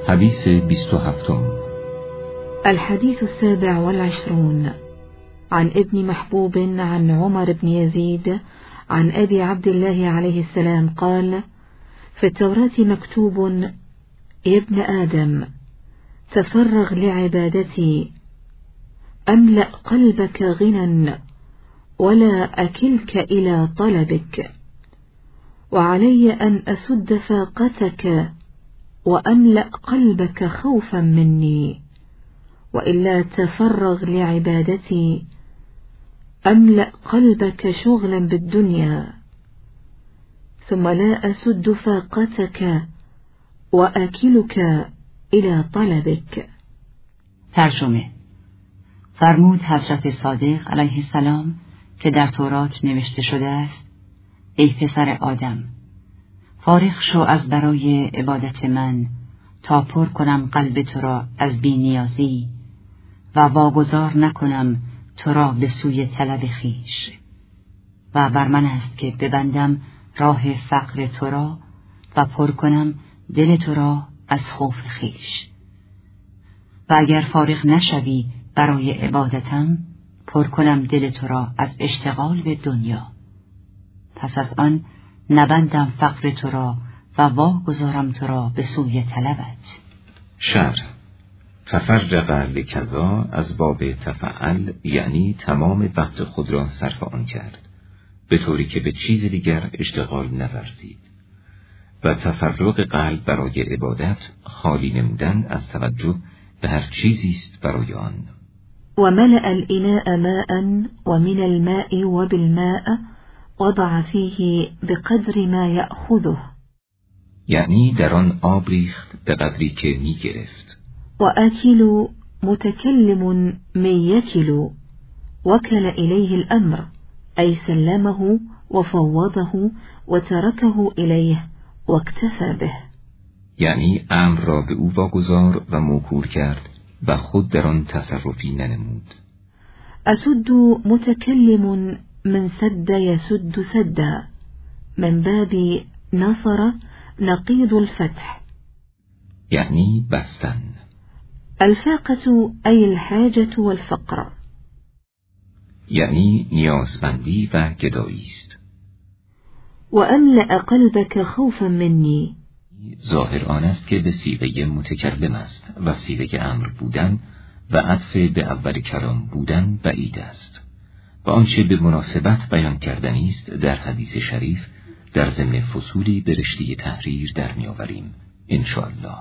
حدیث 27. الحديث 27 عن ابن محبوب عن عمر بن يزيد عن أبي عبد الله عليه السلام قال: في التوراة مكتوب: يا ابن آدم تفرغ لعبادتي أملأ قلبك غنى ولا أكلك إلى طلبك، وعلي أن أسد فاقتك وأملأ قلبك خوفا مني، وإلا تفرغ لعبادتي أملأ قلبك شغلا بالدنيا، ثم لا أسد فاقتك وأكلك إلى طلبك. ترجمه: فرمود حضرت صادق علیه السلام که در تورات نوشته شده است: ای پسر آدم، فارغ شو از برای عبادت من تا پر کنم قلب تو را از بی‌نیازی و واگذار نکنم تو را به سوی طلب خویش، و بر من است که ببندم راه فقر تو را و پر کنم دل تو را از خوف خویش. و اگر فارغ نشوی برای عبادتم، پر کنم دل تو را از اشتغال به دنیا، پس از آن نبندم فقر تو را و واگذارم تو را به سوی طلبت. شرح: تفرغ لکذا از باب تفعل، یعنی تمام وقت خود را صرف آن کرد، به طوری که به چیز دیگر اشتغال نورزید. و تفرغ قلب برای عبادت خالی نمودن از توجه به هر چیزی است برای آن. وملأ الإناء ماء ومن الماء وبالماء وضع فيه بقدر ما يأخذه، یعنی در آن آب ریخت به قدری که می گرفت. وآكل متكلم من يكل وكل إليه الأمر، أي سلمه وفوضه وتركه إليه واكتفى به، یعنی امر را به او واگذار و موکول کرد و خود در آن تصرفی ننمود. أسد متكلم من سد يسد سدا، من باب نصر نقيض الفتح، یعنی بستن. الفاقة أي الحاجة والفقر، یعنی نیازمندی و گدایی است. وأملأ قلبك خوفا مني، ظاهر آن است که به صیغه متکلم است و صیغه امر بودن و عطف به اول کلام بودن بعید است، و آنچه به مناسبت بیان کردنی است در حدیث شریف در ضمن فصولی به رشته تحریر در می‌آوریم انشاءالله.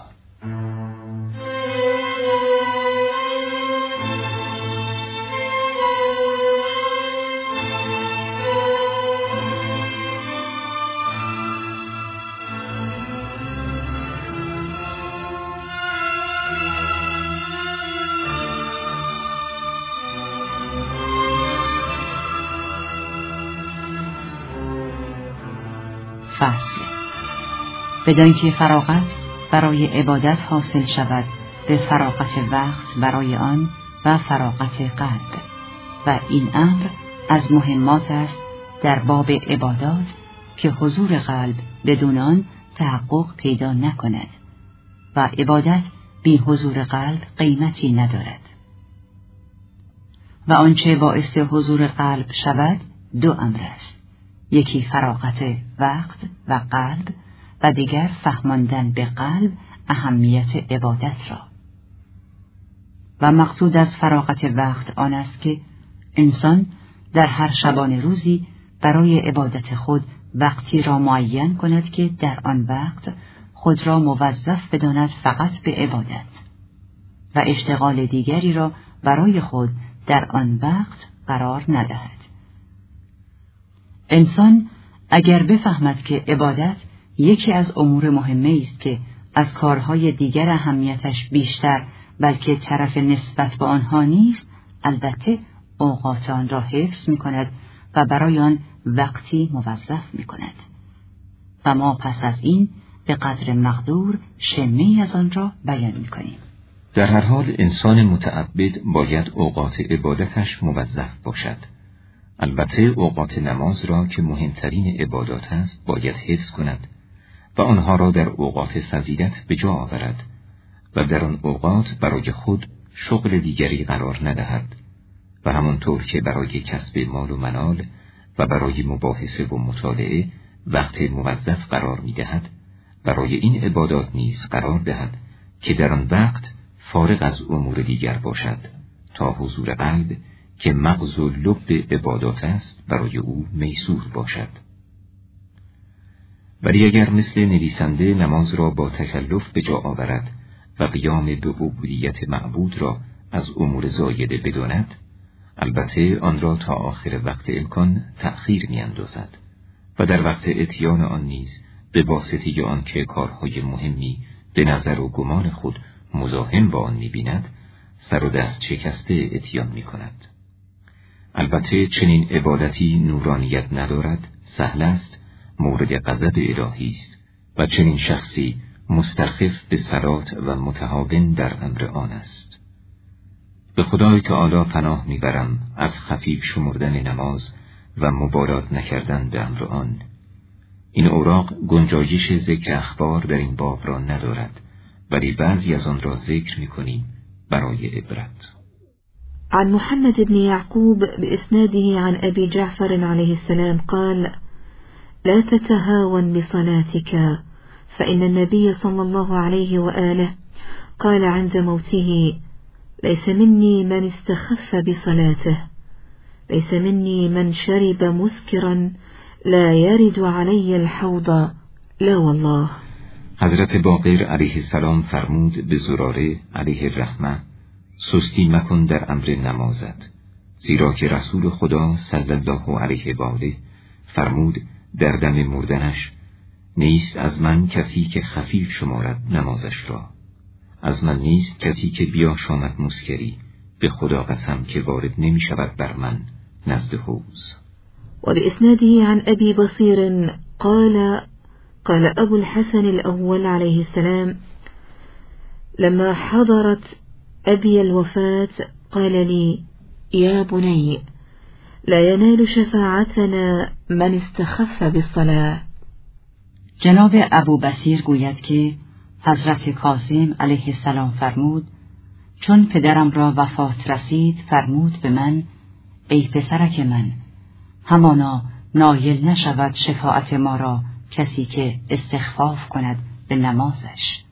فصل: بدانکه فراغت برای عبادت حاصل شود به فراغت وقت برای آن و فراغت قلب، و این امر از مهمات است در باب عبادات که حضور قلب بدون آن تحقق پیدا نکند، و عبادت بی حضور قلب قیمتی ندارد. و آنچه باعث حضور قلب شود دو امر است: یکی فراغت وقت و قلب، و دیگر فهماندن به قلب اهمیت عبادت را. و مقصود از فراغت وقت آن است که انسان در هر شبانه روزی برای عبادت خود وقتی را معین کند که در آن وقت خود را موظف بداند فقط به عبادت، و اشتغال دیگری را برای خود در آن وقت قرار ندهد. انسان اگر بفهمد که عبادت یکی از امور مهمه است که از کارهای دیگر اهمیتش بیشتر بلکه طرف نسبت به آنها نیست، البته اوقات آن را حفظ می کند و برای آن وقتی موظف می کند، و ما پس از این به قدر مقدور شمه‌ای از آن را بیان می کنیم. در هر حال انسان متعبد باید اوقات عبادتش موظف باشد. البته اوقات نماز را که مهمترین عبادات است باید حفظ کند و آنها را در اوقات فضیلت به جا آورد و در آن اوقات برای خود شغل دیگری قرار ندهد و همانطور که برای کسب مال و منال و برای مباحثه و مطالعه وقت موظف قرار می‌دهد، برای این عبادات نیز قرار دهد که در آن وقت فارغ از امور دیگر باشد تا حضور قلب که مغز و لب عبادات است برای او میسور باشد. ولی اگر مثل نویسنده نماز را با تکلف به جا آورد و قیام به عبودیت معبود را از امور زایده بداند، البته آن را تا آخر وقت امکان تأخیر می‌اندازد و در وقت اتیان آن نیز به واسطه آن که کارهای مهمی به نظر و گمان خود مزاحم با آن می‌بیند، سر و دست شکسته اتیان می‌کند. البته چنین عبادتی نورانیت ندارد، سهل است، مورد غضب الهی است و چنین شخصی مستخف به صلات و متهاون در امر آن است. به خدای تعالی پناه میبرم از خفیف شمردن نماز و مبالات نکردن به امر آن. این اوراق گنجایش ذکر اخبار در این باب را ندارد، ولی بعضی از آن را ذکر میکنیم برای عبرت. عن محمد بن يعقوب بإسناده عن أبي جعفر عليه السلام قال: لا تتهاون بصلاتك، فإن النبي صلى الله عليه وآله قال عند موته: ليس مني من استخف بصلاته، ليس مني من شرب مسكرا لا يرد علي الحوض، لا والله. حضرت باقر علیه السلام فرمود به زراره علیه الرحمه: سستی مکن در امر نمازت، زیرا که رسول خدا صلی الله علیه و آله فرمود در دم مردنش: نیست از من کسی که خفیف شمارد نمازش را، از من نیست کسی که بیاشامد مسکری، به خدا قسم که وارد نمی شود بر من نزد حوض. و بإسناده عن أبي بصير قال أبو الحسن الأول عليه السلام: لما حضرت أبي الوفاة قال لي: يا بني، لا ينال شفاعتنا من استخف بالصلاة. جناب ابو بصیر گوید که حضرت کاظم علیه السلام فرمود: چون پدرم را وفات رسید فرمود به من: ای پسرک من، همانا نایل نشود شفاعت ما را کسی که استخفاف کند به نمازش.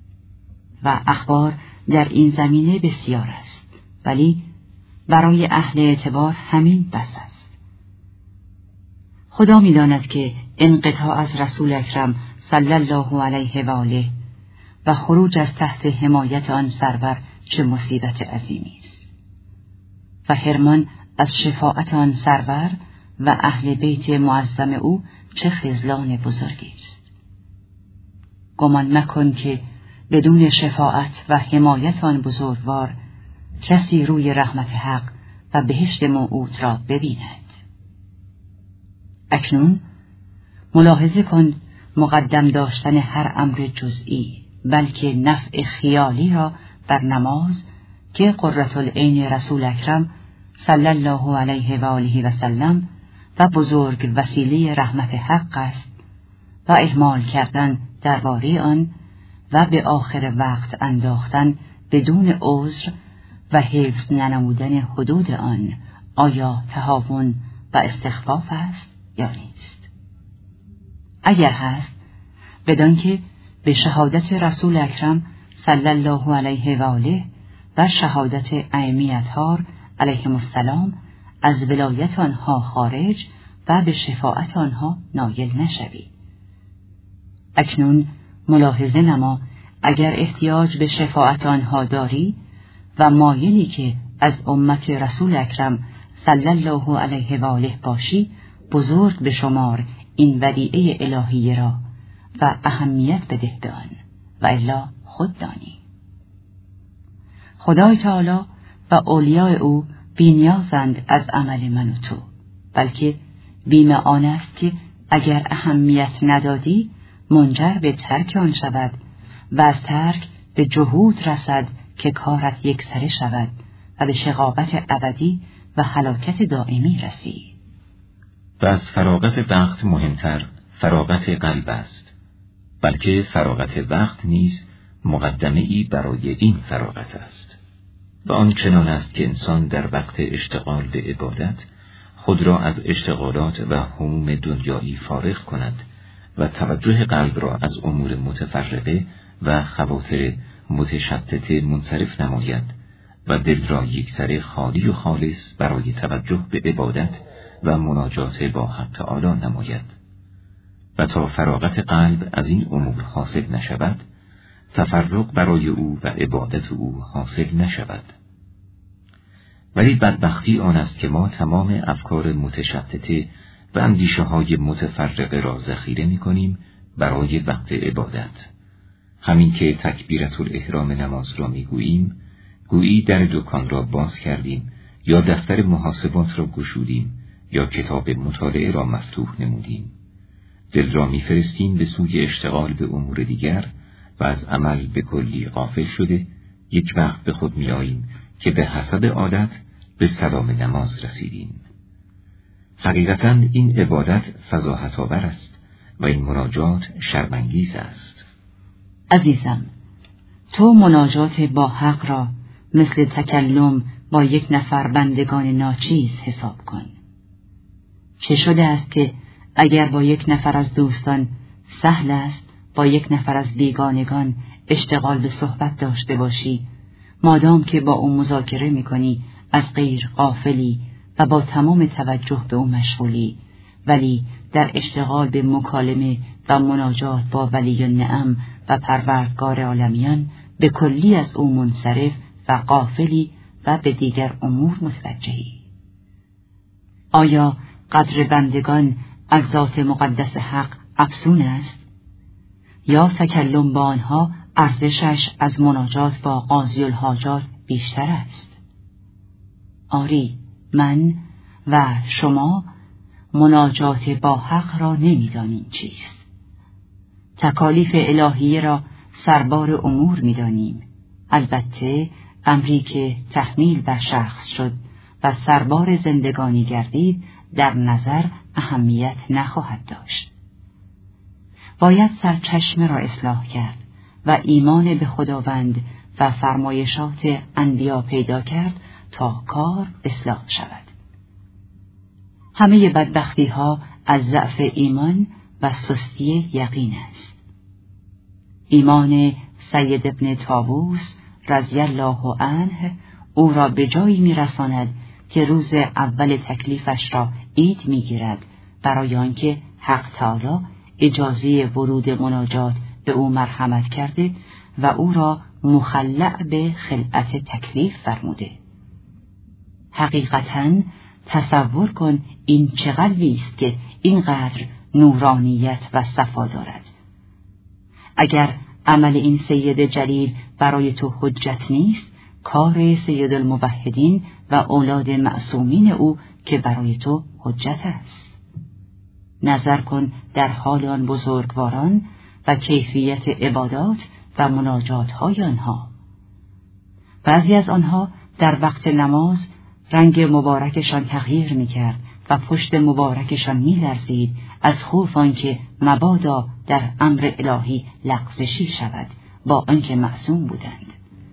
و اخبار در این زمینه بسیار است، ولی برای اهل اعتبار همین بس است. خدا می‌داند که انقطاع از رسول اکرم صلی الله علیه و آله و خروج از تحت حمایت آن سرور چه مصیبت عظیمی است و حرمان از شفاعت آن سرور و اهل بیت معظم او چه خذلان بزرگی است. گمان مکن که بدون شفاعت و حمایت آن بزرگوار کسی روی رحمت حق و بهشت موعود را ببیند. اکنون ملاحظه کن مقدم داشتن هر امر جزئی بلکه نفع خیالی را بر نماز که قرة العین رسول اکرم صلی الله علیه و آله و سلم و بزرگ وسیله رحمت حق است و اهمال کردن درباره آن و به آخر وقت انداختن بدون عذر و حفظ ننمودن حدود آن آیا تهاون و استخفاف است یا نیست؟ اگر هست، بدان که به شهادت رسول اکرم صلی الله علیه و آله و شهادت ائمه اطهار علیهم السلام از ولایت آنها خارج و به شفاعت آنها نایل نشوی. اکنون ملاحظه نما اگر احتیاج به شفاعت آنها داری و مایلی که از امت رسول اکرم صلی الله علیه و آله باشی، بزرگ به شمار این ودیعه الهیه را و اهمیت بده به آن، و الا خود دانی. خدای تعالی و اولیاء او بی‌نیازند از عمل من و تو، بلکه بیم آن است که اگر اهمیت ندادی منجر به ترک آن شود و از ترک به جهود رسد که کارت یکسره شود و به شقاوت ابدی و هلاکت دائمی رسی. و از فراغت وقت مهمتر فراغت قلب است، بلکه فراغت وقت نیز مقدمه‌ای برای این فراغت است. و آن چنان است که انسان در وقت اشتغال به عبادت خود را از اشتغالات و هموم دنیایی فارغ کند و توجه قلب را از امور متفرقه و خواطر متشتت منصرف نماید و دل را یکسره خالی و خالص برای توجه به عبادت و مناجات با حق تعالی نماید. و تا فراغت قلب از این امور حاصل نشود، تفرق برای او و عبادت او حاصل نشود. ولی بدبختی آن است که ما تمام افکار متشتته و اندیشه های متفرقه را ذخیره می کنیم برای وقت عبادت. همین که تکبیرة الاحرام نماز را می گوییم، گویی در دکان را باز کردیم یا دفتر محاسبات را گشودیم یا کتاب مطالعه را مفتوح نمودیم. دل را می فرستیم به سوی اشتغال به امور دیگر و از عمل به کلی غافل شده، یک وقت به خود می آییم که به حسب عادت به سلام نماز رسیدیم. حقیقتاً این عبادت فضاحت آور است و این مناجات شرم‌انگیز است. عزیزم، تو مناجات با حق را مثل تکلم با یک نفر بندگان ناچیز حساب کن. چه شده است که اگر با یک نفر از دوستان سهل است با یک نفر از بیگانگان اشتغال به صحبت داشته باشی، مادام که با او مذاکره می‌کنی از غیر غافلی و با تمام توجه به او مشغولی، ولی در اشتغال به مکالمه و مناجات با ولی النعم و پروردگار عالمیان به کلی از او منصرف و غافلی و به دیگر امور متوجهی. آیا قدر بندگان از ذات مقدس حق افزون است؟ یا تکلم با آنها ارزشش از مناجات با قاضی الحاجات بیشتر است؟ آری، من و شما مناجات با حق را نمی‌دانیم چیست. تکالیف الهیه را سربار امور می‌دانیم، البته امری که تحمیل بر شخص شد و سربار زندگانی گردید در نظر اهمیت نخواهد داشت. باید سرچشمه را اصلاح کرد و ایمان به خداوند و فرمایشات انبیا پیدا کرد تا کار اصلاح شود. همه بدبختی ها از ضعف ایمان و سستی یقین است. ایمان سید ابن طاووس رضی الله عنه او را به جایی می‌رساند که روز اول تکلیفش را عید می‌گیرد، برای آنکه حق تعالی اجازه ورود مناجات به او مرحمت کرده و او را مخلع به خلعت تکلیف فرموده. حقیقتاً تصور کن این چه قلبی است که اینقدر نورانیت و صفا دارد. اگر عمل این سید جلیل برای تو حجت نیست، کار سید الموحدین و اولاد معصومین او که برای تو حجت است. نظر کن در حال آن بزرگواران و کیفیت عبادات و مناجات های آنها. بعضی از آنها در وقت نماز رنگ مبارکشان تغییر می‌کرد و پشت مبارکشان می‌لرزید از خوف آنکه مبادا در امر الهی لغزشی شود، با آنکه معصوم بودند.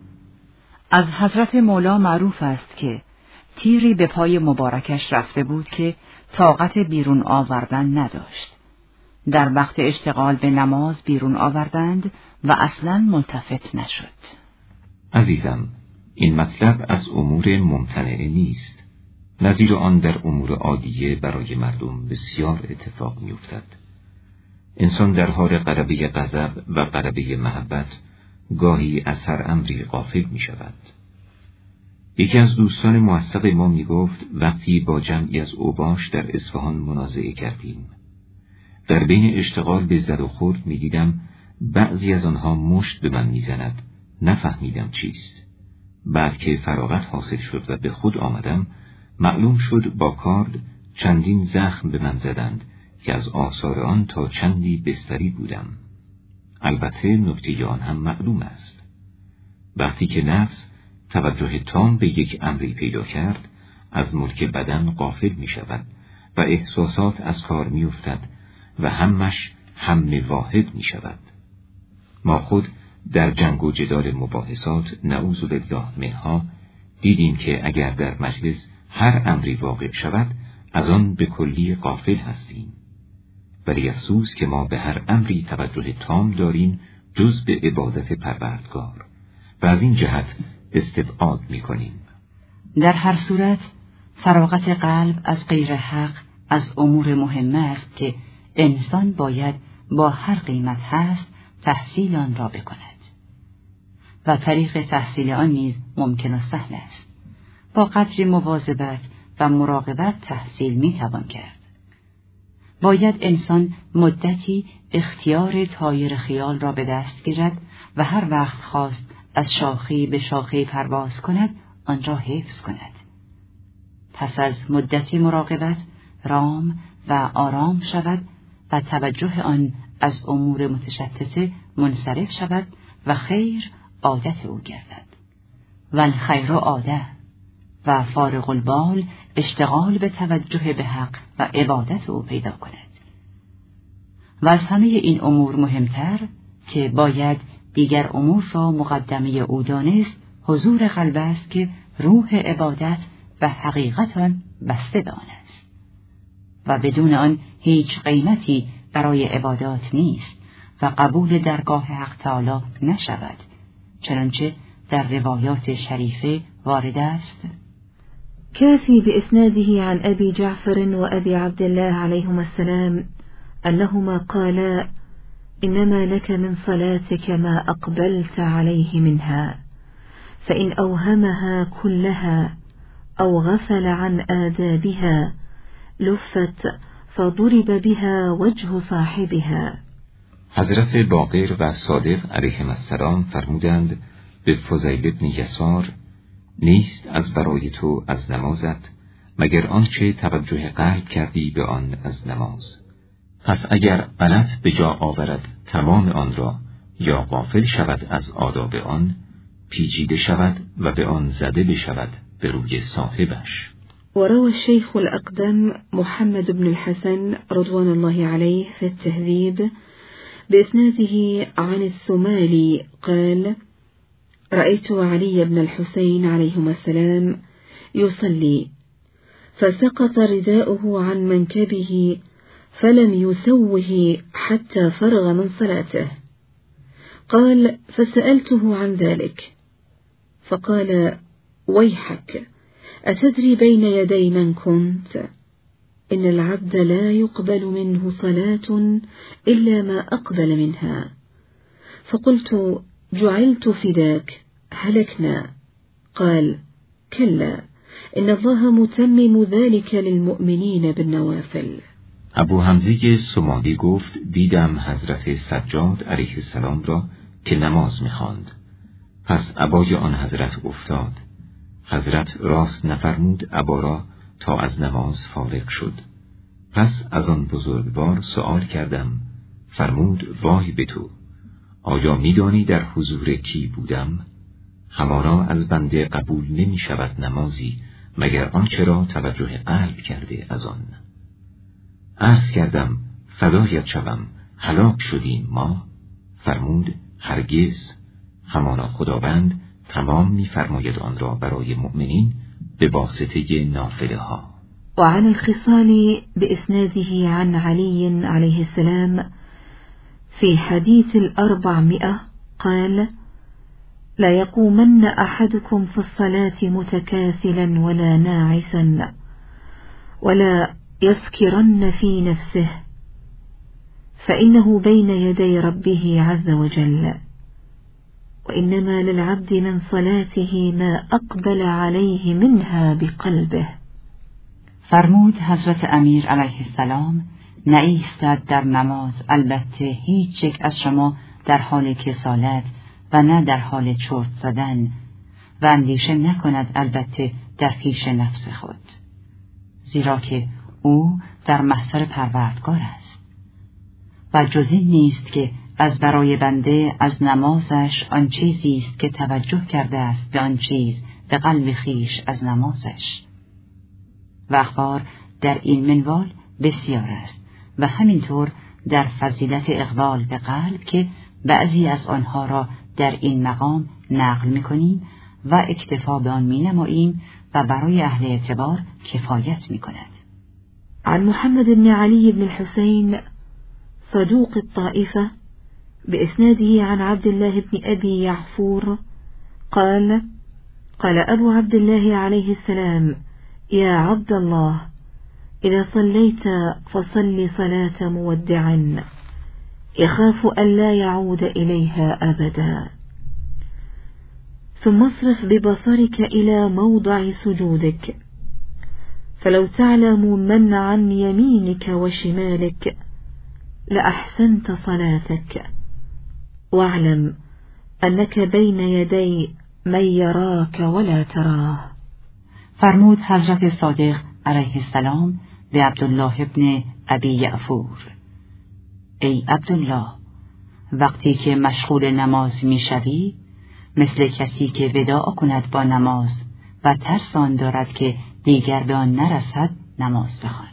از حضرت مولا معروف است که تیری به پای مبارکش رفته بود که طاقت بیرون آوردن نداشت. در وقت اشتغال به نماز بیرون آوردند و اصلاً ملتفت نشد. عزیزم، این مطلب از امور ممتنعه نیست. نظیر آن در امور عادیه برای مردم بسیار اتفاق می‌افتد. انسان در حال غلبه غضب و غلبه محبت گاهی از هر امری غافل می‌شود. یکی از دوستان موثق ما می‌گفت وقتی با جمعی از اوباش در اصفهان منازعه کردیم، در بین اشتغال به زد و خورد می‌دیدم بعضی از آنها مشت به من می‌زند، نفهمیدم چیست. بعد که فراغت حاصل شد و به خود آمدم، معلوم شد با کارد چندین زخم به من زدند که از آثار آن تا چندی بستری بودم. البته نکته آن هم معلوم است. وقتی که نفس توجه تام به یک امری پیدا کرد، از ملک بدن غافل می شود و احساسات از کار می افتد و همش هم واحد می شود. ما خود در جنگ و جدال مباحثات نعوذ بالله منها دیدیم که اگر در مجلس هر امری واقع شود از آن به کلی غافل هستیم، ولی افسوس که ما به هر امری توجه تام داریم جز به عبادت پروردگار و از این جهت استبعاد می‌کنیم. در هر صورت فراغت قلب از غیر حق از امور مهم است که انسان باید با هر قیمت هست تحصیل آن را بکند و طریق تحصیل آن نیز ممکن و سهل است. با قدری مواظبت و مراقبت تحصیل میتوان کرد. باید انسان مدتی اختیار طایر خیال را به دست گیرد و هر وقت خواست از شاخه به شاخه پرواز کند آن را حفظ کند. پس از مدتی مراقبت رام و آرام شود و توجه آن از امور متشتته منصرف شود و خیر عادت او گردد. والخیر عاده و فارغ البال اشتغال به توجه به حق و عبادت او پیدا کند. و از همه این امور مهمتر که باید دیگر امور را مقدمه او دانست حضور قلب است که روح عبادت و حقیقت آن بسته به آن است و بدون آن هیچ قیمتی برای عبادات نیست و قبول درگاه حق تعالی نشود، چنانچه در روایات شریفه وارد است. كافي بإسناده عن أبي جعفر وأبي عبد الله عليهما السلام أنهما قالا: إنما لك من صلاتك ما أقبلت عليه منها، فإن أوهمها كلها أو غفل عن آدابها لفت فضرب بها وجه صاحبها. حضرت باقر و صادق علیهم السلام فرمودند به فضیل بن یسار: نیست از برای تو از نمازت مگر آنچه توجه قلب کردی به آن از نماز. پس اگر غلط به جا آورد تمام آن را یا غافل شود از آداب آن، پیچیده شود و به آن زده بشود به روی صاحبش. وروى الشيخ الأقدم محمد بن الحسن رضوان الله عليه في التهذيب بإسناده عن الثمالي قال: رأيت علي بن الحسين عليهما السلام يصلي فسقط رداؤه عن منكبه فلم يسوه حتى فرغ من صلاته. قال: فسألته عن ذلك فقال: ويحك، أتدري بين يدي من كنت؟ إن العبد لا يقبل منه صلاة إلا ما أقبل منها. فقلت: جعلت فداك، هلكنا. قال: كلا، إن الله متمم ذلك للمؤمنين بالنوافل. ابو حمزه سمالی گفت دیدم حضرت سجاد علیه السلام را که نماز می‌خواند. پس عبای آن حضرت افتاد. حضرت راست نفرمود عبا را تا از نماز فارغ شد. پس از آن بزرگوار سؤال کردم. فرمود: وای به تو، آیا می‌دانی در حضور کی بودم؟ همارا از بنده قبول نمی شود نمازی مگر آنچه را توجه قلب کرده از آن. عرض کردم: فدایت شوم، هلاک شدیم ما؟ فرمود: هرگز. همانا خداوند تمام می‌فرماید آن را برای مؤمنین به واسطه نافله ها. وعن الخصال بإسناده عن علي عليه السلام في حديث 400 قال: لا يقومن أحدكم في الصلاة متكاسلا ولا ناعسا ولا يفكرن في نفسه فإنه بين يدي ربه عز وجل، وإنما للعبد من صلاته ما أقبل عليه منها بقلبه. فرمود حضرت امیر علیه السلام: نایستد در نماز البته هیچ یک از شما در حال کسالت و نه در حال چرت زدن و اندیشه نکند البته در پیش نفس خود، زیرا که او در محضر پروردگار است و جز این نیست که از برای بنده از نمازش آن چیزی است که توجه کرده است به آن چیز به قلب خیش از نمازش. و اخبار در این منوال بسیار است و همینطور در فضیلت اقبال به قلب که بعضی از آنها را در این مقام نقل می‌کنیم و اکتفا به آن می‌نماییم و برای اهل اعتبار کفایت می‌کند. عن محمد بن علي بن الحسين صدوق الطائفة بإسناده عن عبد الله بن أبي يعفور قال: قال أبو عبد الله عليه السلام: يا عبد الله، إذا صليت فصل صلاة مودع يخاف أن لا يعود إليها أبدا، ثم اصرف ببصرك إلى موضع سجودك، فلو تعلم من عن يمينك وشمالك لأحسنت صلاتك، واعلم أنك بين يدي من يراك ولا تراه. فرمود حضرت صادق علیه السلام به عبدالله ابن ابی یعفور: ای عبدالله، وقتی که مشغول نماز میشوی، مثل کسی که وداع کند با نماز و ترس آن دارد که دیگر به آن نرسد نماز بخوان.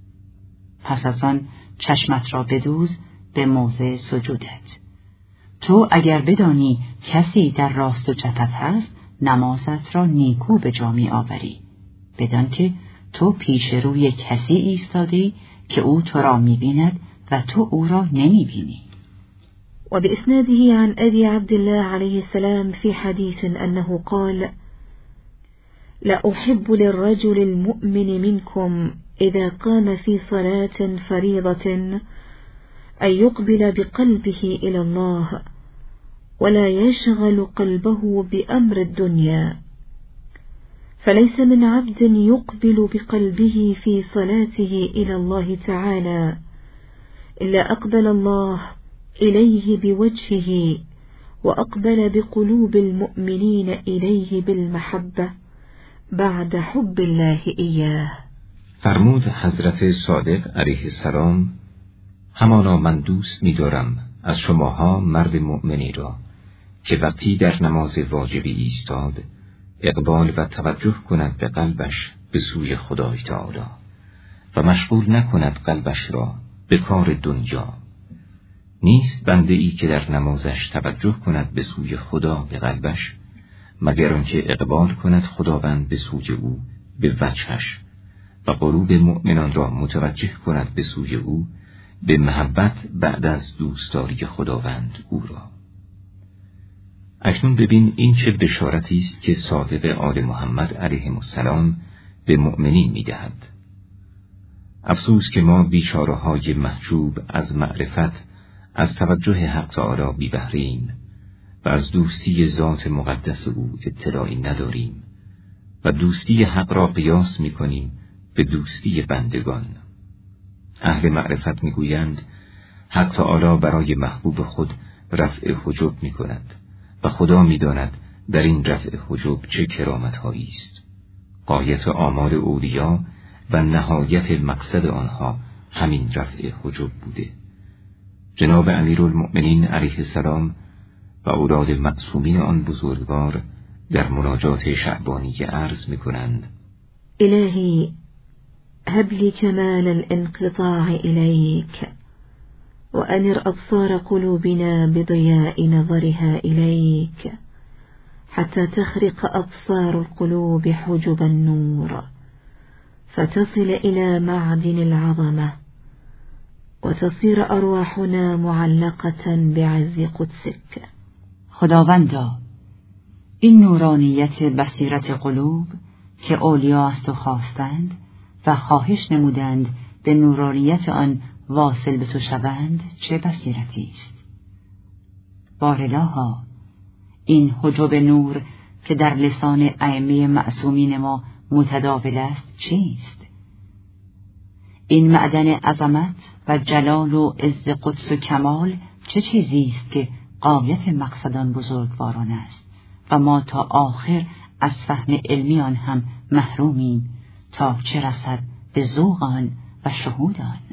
پس از آن چشمت را بدوز به موضع سجودت. تو اگر بدانی کسی در راست و چپت هست، نمازت را نیکو به جا می آوری، بدان که تو پیش روی کسی ایستادی که او تو را می بیند و تو او را نمی بینی. وبإسناده عن أبي عبد الله عليه السلام في حديث أنه قال: لا أحب للرجل المؤمن منكم إذا قام في صلاة فريضة أن يقبل بقلبه إلى الله ولا يشغل قلبه بأمر الدنيا، فليس من عبد يقبل بقلبه في صلاته إلى الله تعالى إلا أقبل الله إليه بوجهه وأقبل بقلوب المؤمنين إليه بالمحبة بعد حب الله إياه. فرمود حضرت صادق علیه السلام: همانا من دوست می‌دارم از شماها مرد مؤمنی را که وقتی در نماز واجبی ایستاد، اقبال و توجه کند به قلبش به سوی خدای تعالی و مشغول نکند قلبش را به کار دنیا. نیست بنده ای که در نمازش توجه کند به سوی خدا به قلبش، مگر آنکه اقبال کند خداوند به سوی او به وجهش و قلوب مؤمنان را متوجه کند به سوی او به محبت بعد از دوستداری خداوند او را. اکنون ببین این چه بشارتی است که صادق آل محمد علیهم السلام به مؤمنین می‌دهد. افسوس که ما بیچاره‌های محجوب از معرفت، از توجه حق تعالی بی بهره‌ایم و از دوستی ذات مقدس او اطلاعی نداریم و دوستی حق را قیاس می‌کنیم به دوستی بندگان. اهل معرفت می‌گویند حق تعالی برای محبوب خود رفع حجب می‌کند و خدا می‌داند در این رفع حجب چه کرامت‌هایی است. غایت آمال اولیا و نهایت مقصد آنها همین رفع حجب بوده. جناب امیرالمؤمنین علیه السلام و اولاد معصومین آن بزرگوار در مناجات شعبانی عرض می‌کنند: إلهي هب لي كمال الانقطاع إليك وأنر أبصار قلوبنا بضياء نظرها إليك حتى تخرق أبصار القلوب حجب النور فتصل إلى معدن العظمة وتصير أرواحنا معلقة بعز قدسك. خداوندا، این نورانیت بصیرت قلوب که اولیا از تو خواستند و خواهش نمودند به نورانیت آن واصل به تو شوند، چه بصیرتی است. بارالها، این حجب نور که در لسان ائمه معصومین ما متداول است چیست؟ این معدن عظمت و جلال و عز قدس و کمال چه چیزی است که غایت مقصد آن بزرگواران است و ما تا آخر از فهم علمی آن هم محرومیم تا چه رسد به ذوق آن و شهود آن.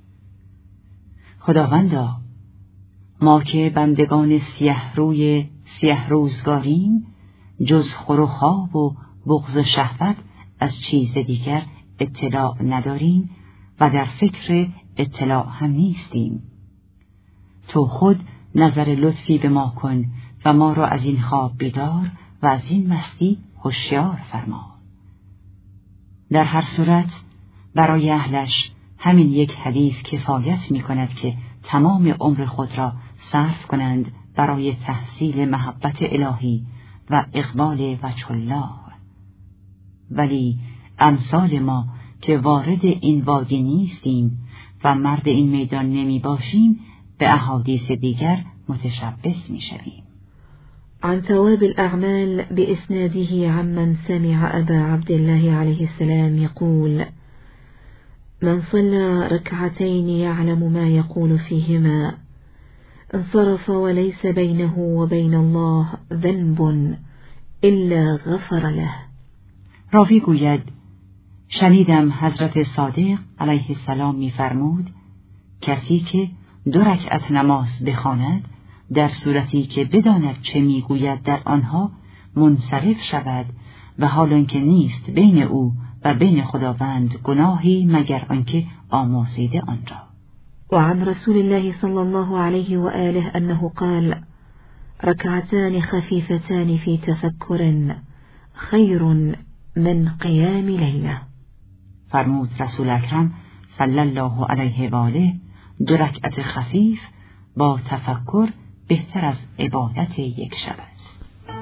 خداوندا، ما که بندگان سیه روزگاریم، جز خور و خواب و بغض و شهوت از چیز دیگر اطلاع نداریم و در فکر اطلاع هم نیستیم. تو خود نظر لطفی به ما کن و ما را از این خواب بیدار و از این مستی هوشیار فرما. در هر صورت برای اهلش همین یک حدیث کفایت می کند که تمام عمر خود را صرف کنند برای تحصیل محبت الهی و اقبال وجه الله. ولی امثال ما که وارد این وادی نیستیم و مرد این میدان نمی باشیم به احادیث دیگر متشبث می شویم. عن ثواب الأعمال بإسناده عمن سمع أبا عبد الله عليه السلام يقول: من صلى ركعتين يعلم ما يقول فيهما انصرف وليس بينه وبين الله ذنب إلا غفر له. راوی گوید شنیدم حضرت صادق علیه السلام می‌فرمود کسی که 2 رکعت نماز بخواند در صورتی که بداند چه میگوید در آنها منصرف شود و حال آنکه نیست بین او و بین خداوند گناهی مگر آنکه آمرزیده آن را. وعن رسول الله صلى الله عليه وآله أنه قال: ركعتان خفيفتان في تفكر خير من قيام ليلة. فرمود رسول اکرم صلی الله علیه و آله 2 رکعت خفیف با تفکر بهتر از عبادت یک شب است.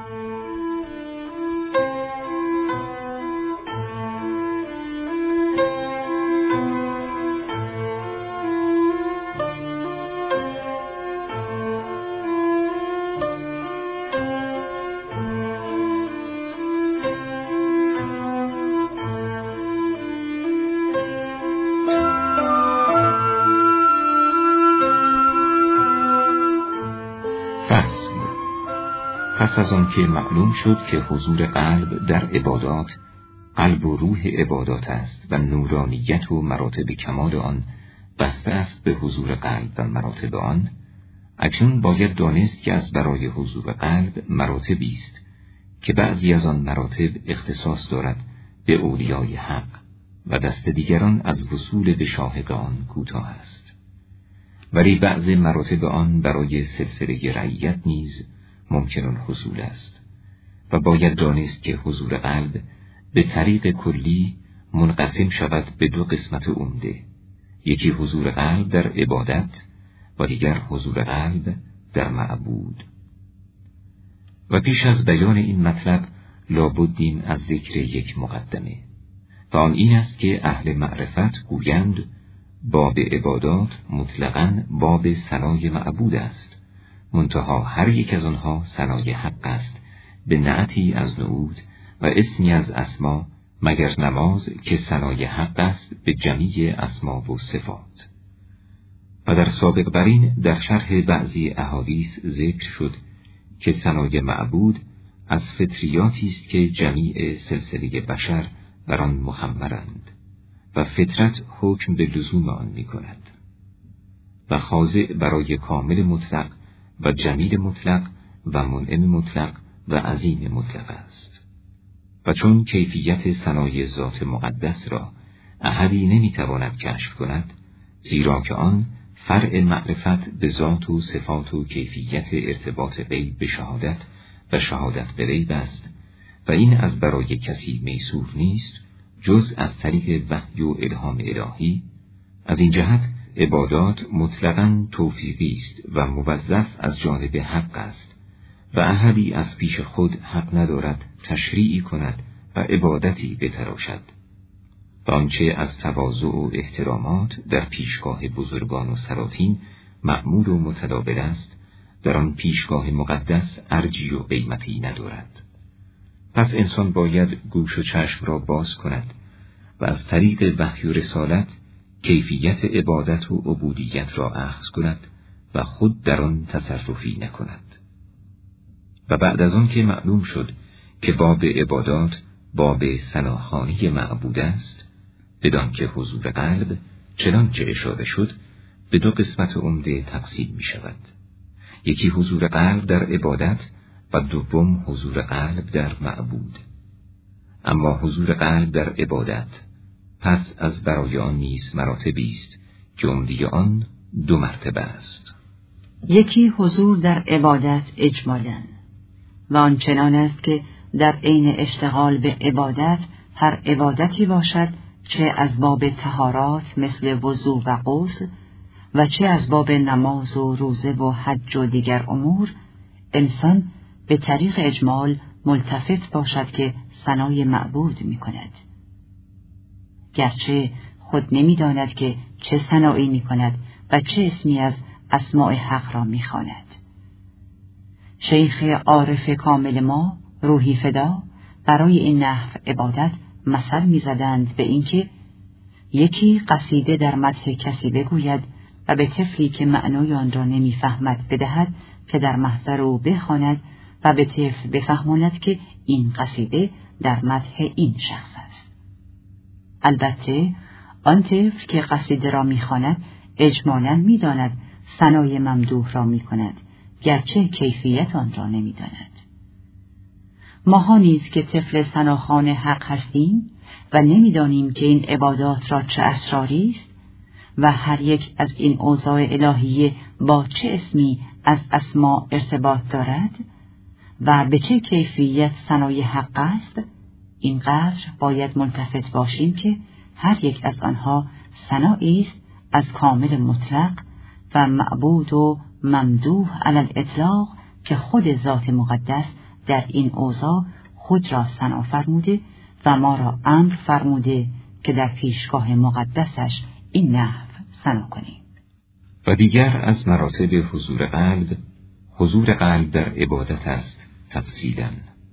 پس از آن که معلوم شد که حضور قلب در عبادات قلب و روح عبادات است و نورانیت و مراتب کمال آن بسته است به حضور قلب و مراتب آن، اکنون باید دانست که از برای حضور قلب مراتبی است که بعضی از آن مراتب اختصاص دارد به اولیای حق و دست دیگران از وصول به شاهد آن کوتاه است، ولی بعض مراتب آن برای سلسله رعیت نیز ممکن الحصول است و باید دانست که حضور قلب به طریق کلی منقسم شود به 2 قسمت عمده، یکی حضور قلب در عبادت و دیگر حضور قلب در معبود. و پیش از بیان این مطلب لابدیم از ذکر یک مقدمه و آن این است که اهل معرفت گویند باب عبادات مطلقاً باب ثنای معبود است، منتها هر یک از آنها ثنای حق است به نعتی از نعوت و اسمی از اسما، مگر نماز که ثنای حق است به جمیع اسما و صفات. و در سابق برین در شرح بعضی احادیث ذکر شد که ثنای معبود از فطریاتی است که جمیع سلسله بشر بر آن مخمرند و فطرت حکم به لزوم آن می کند و خاضع برای کامل مطلق و جمیل مطلق و منعم مطلق و عظیم مطلق است. و چون کیفیت ثنای ذات مقدس را احدی نمیتواند کشف کند، زیرا که آن فرع معرفت به ذات و صفات و کیفیت ارتباط غیب به شهادت و شهادت به غیب است و این از برای کسی میسور نیست جز از طریق وحی و الهام الهی. از این جهت عبادات مطلقاً توفیقی است و موظف از جانب حق است و احدی از پیش خود حق ندارد تشریعی کند و عبادتی بتراشد. و آنچه از تواضع و احترامات در پیشگاه بزرگان و سلاطین معمول و متداول است، در آن پیشگاه مقدس ارجی و قیمتی ندارد. پس انسان باید گوش و چشم را باز کند و از طریق وحی و رسالت کیفیت عبادت و عبودیت را اخذ کند و خود در آن تصرفی نکند. و بعد از آن که معلوم شد که باب عبادات باب ثناخوانی معبود است، بدان که حضور قلب چنانچه اشاره شد به 2 قسمت عمده تقسیم می شود، یکی حضور قلب در عبادت و دوم حضور قلب در معبود. اما حضور قلب در عبادت پس از برای آن نیز مراتبی است که عمده آن 2 مرتبه است. یکی حضور در عبادت اجمالاً و آنچنان است که در عین اشتغال به عبادت هر عبادتی باشد، چه از باب طهارات مثل وضو و غسل و چه از باب نماز و روزه و حج و دیگر امور، انسان به طریق اجمال ملتفت باشد که ثنای معبود می کند، گرچه خود نمی داند که چه ثنایی می کند و چه اسمی از اسماء حق را می خواند. شیخ عارف کامل ما روحی فدا برای این نحو عبادت مثل می زدند به اینکه یکی قصیده در مدح کسی بگوید و به طفلی که معنای آن را نمی فهمد بدهد که در محضر او بخواند و به طفل بفهماند که این قصیده در مدح این شخص است. البته آن طفل که قصیده را می خواند اجمالاً می داند ثنای ممدوح را می کند، گرچه کیفیت آن را نمی داند. ماها نیز که طفل ثناخوان حق هستیم و نمیدانیم که این عبادات را چه اسراری است و هر یک از این اوضاع الهیه با چه اسمی از اسما ارتباط دارد و به چه کیفیت ثنای حق است، اینقدر باید ملتفت باشیم که هر یک از آنها ثنایی است از کامل مطلق و معبود و ممدوح علی الاطلاق که خود ذات مقدس در این اوضاع خود را ثنا فرموده و ما را امر فرموده که در پیشگاه مقدسش این نحو ثنا کنیم. و دیگر از مراتب حضور قلب در عبادت است تفصیلاً،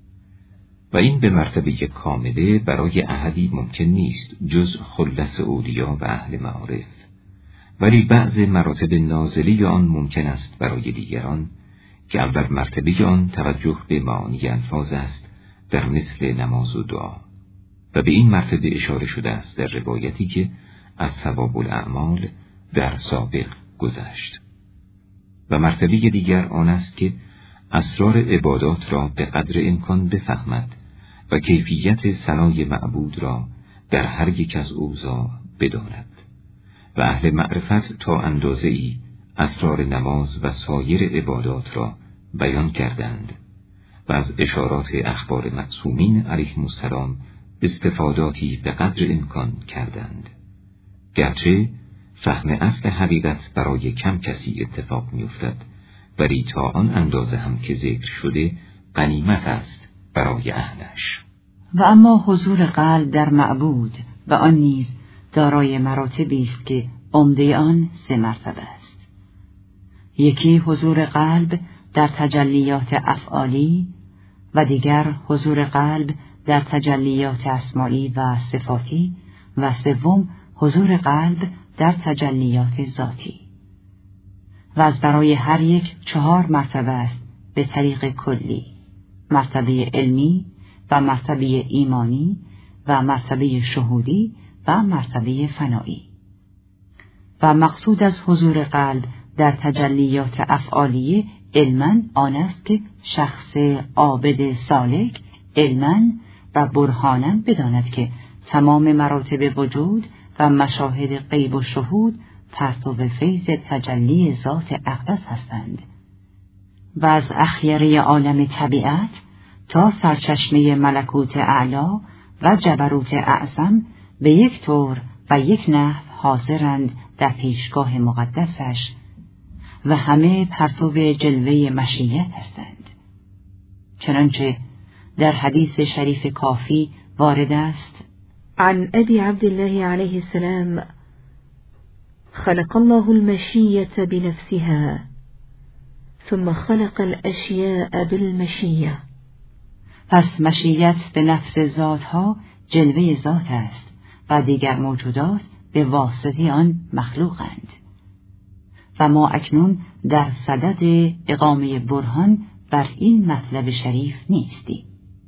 و این به مرتبه کامله برای احدی ممکن نیست جز خلص اولیا و اهل معارف، ولی بعض مراتب نازلی آن ممکن است برای دیگران که اول مرتبه آن توجه به معانی الفاظ است در مثل نماز و دعا، و به این مرتبه اشاره شده است در روایتی که از ثواب الاعمال در سابق گذشت. و مرتبه دیگر آن است که اسرار عبادات را به قدر امکان بفهمد و کیفیت ثنای معبود را در هر یک از اوضاع بداند. و اهل معرفت تا اندازه‌ای اسرار نماز و سایر عبادات را بیان کردند و از اشارات اخبار معصومین علیهم السلام استفاداتی به قدر امکان کردند، گرچه فهم اصل حقیقت برای کم کسی اتفاق می‌افتد، ولی تا آن اندازه هم که ذکر شده غنیمت است برای اهلش. و اما حضور قلب در معبود و آن نیز دارای مراتبی است که عمده آن 3 مرتبه است. یکی حضور قلب در تجلیات افعالی و دیگر حضور قلب در تجلیات اسماعی و صفاتی و سوم حضور قلب در تجلیات ذاتی. و از برای هر یک 4 مرتبه است به طریق کلی: مرتبه علمی و مرتبه ایمانی و مرتبه شهودی و مرتبه فنایی. و مقصود از حضور قلب در تجلیات افعالیه علماً آن است که شخص عابد سالک علماً و برهاناً بداند که تمام مراتب وجود و مشاهد غیب و شهود پرتو فیض تجلی ذات اقدس هستند و از اخیره عالم طبیعت تا سرچشمه ملکوت اعلا و جبروت اعظم به یک طور و یک نحو حاضرند در پیشگاه مقدسش و همه پرتو جلوه مشیت هستند، چنانچه در حدیث شریف کافی وارد است: عن أبي عبد الله عليه السلام: خلق الله المشية بنفسها ثم خلق الأشياء بالمشية. پس مشیت به نفس ذاتها جلوه ذات است و دیگر موجودات به واسطه آن مخلوقند. و ما اکنون در صدد اقامه برهان بر این مطلب شریف نیستیم.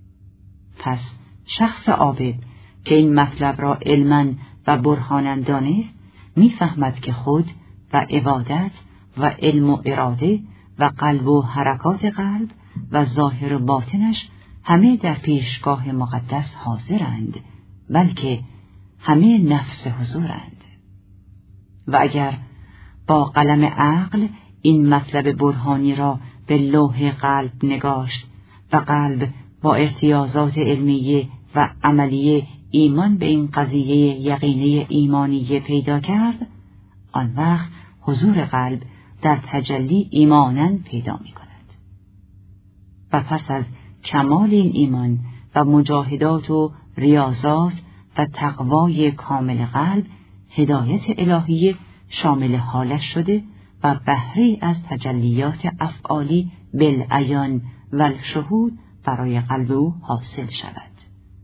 پس شخص عابد که این مطلب را علماً و برهاناً دانست می‌فهمد که خود و عبادت و علم و اراده و قلب و حرکات قلب و ظاهر و باطنش همه در پیشگاه مقدس حاضرند، بلکه همه نفس حضورند. و اگر با قلم عقل این مطلب برهانی را به لوح قلب نگاشت و قلب با ارتیاضات علمیه و عملیه ایمان به این قضیه یقینه ایمانیه پیدا کرد، آن وقت حضور قلب در تجلی ایماناً پیدا می کند. و پس از کمال این ایمان و مجاهدات و ریاضات و تقوای کامل قلب، هدایت الهیه شامل حالش شده و بهره از تجلیات افعالی بالعیان و الشهود برای قلب او حاصل شود،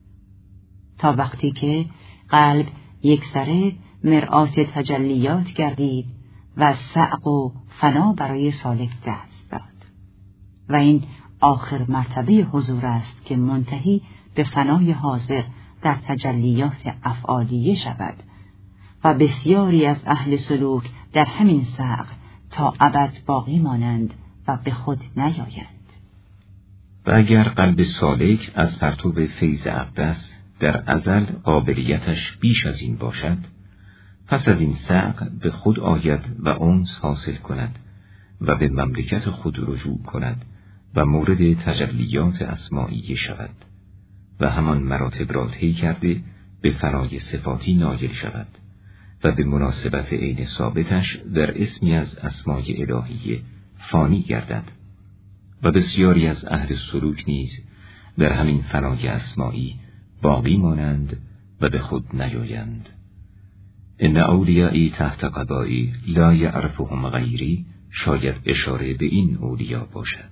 تا وقتی که قلب یکسره مرآت تجلیات گردید و صعق و فنا برای سالک دست داد. و این آخر مرتبه حضور است که منتهی به فنای حاضر در تجلیات افعالیه شود و بسیاری از اهل سلوک در همین صعق تا ابد باقی مانند و به خود نیایند. و اگر قلب سالک از پرتو فیض اقدس در ازل قابلیتش بیش از این باشد، پس از این صعق به خود آید و انس حاصل کند و به مملکت خود رجوع کند و مورد تجلیات اسماعیه شود و همان مراتب را طی کرده به فنای صفاتی نایل شود و به مناسبت عین ثابتش در اسمی از اسمای الهیه فانی گردد. و بسیاری از اهل سلوک نیز در همین فنای اسمایی باقی مانند و به خود نیایند. ان اولیایی تحت قضایی لا یعرفهم غیری، شاید اشاره به این اولیا باشد.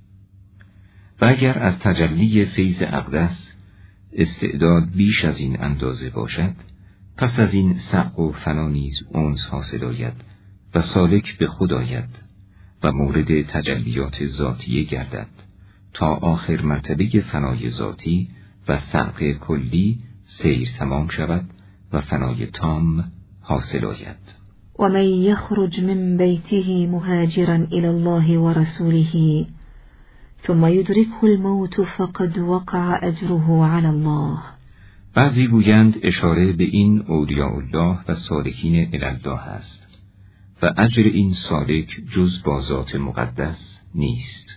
و اگر از تجلی فیض اقدس استعداد بیش از این اندازه باشد، پس از این صعق و فنا نیز انس حاصل آید و سالک به خود آید و مورد تجلیات ذاتیه گردد تا آخر مرتبه فنای ذاتی و صعق کلی سیر تمام شود و فنای تام حاصل آید. و من یخرج من بیته مهاجرا الی الله و رسوله ثم يدركه الموت فقد وقع اجره على الله. بعضی گویند اشاره به این اولیاء الله و سالکین الی الله است و اجر این سالک جز با ذات مقدس نیست.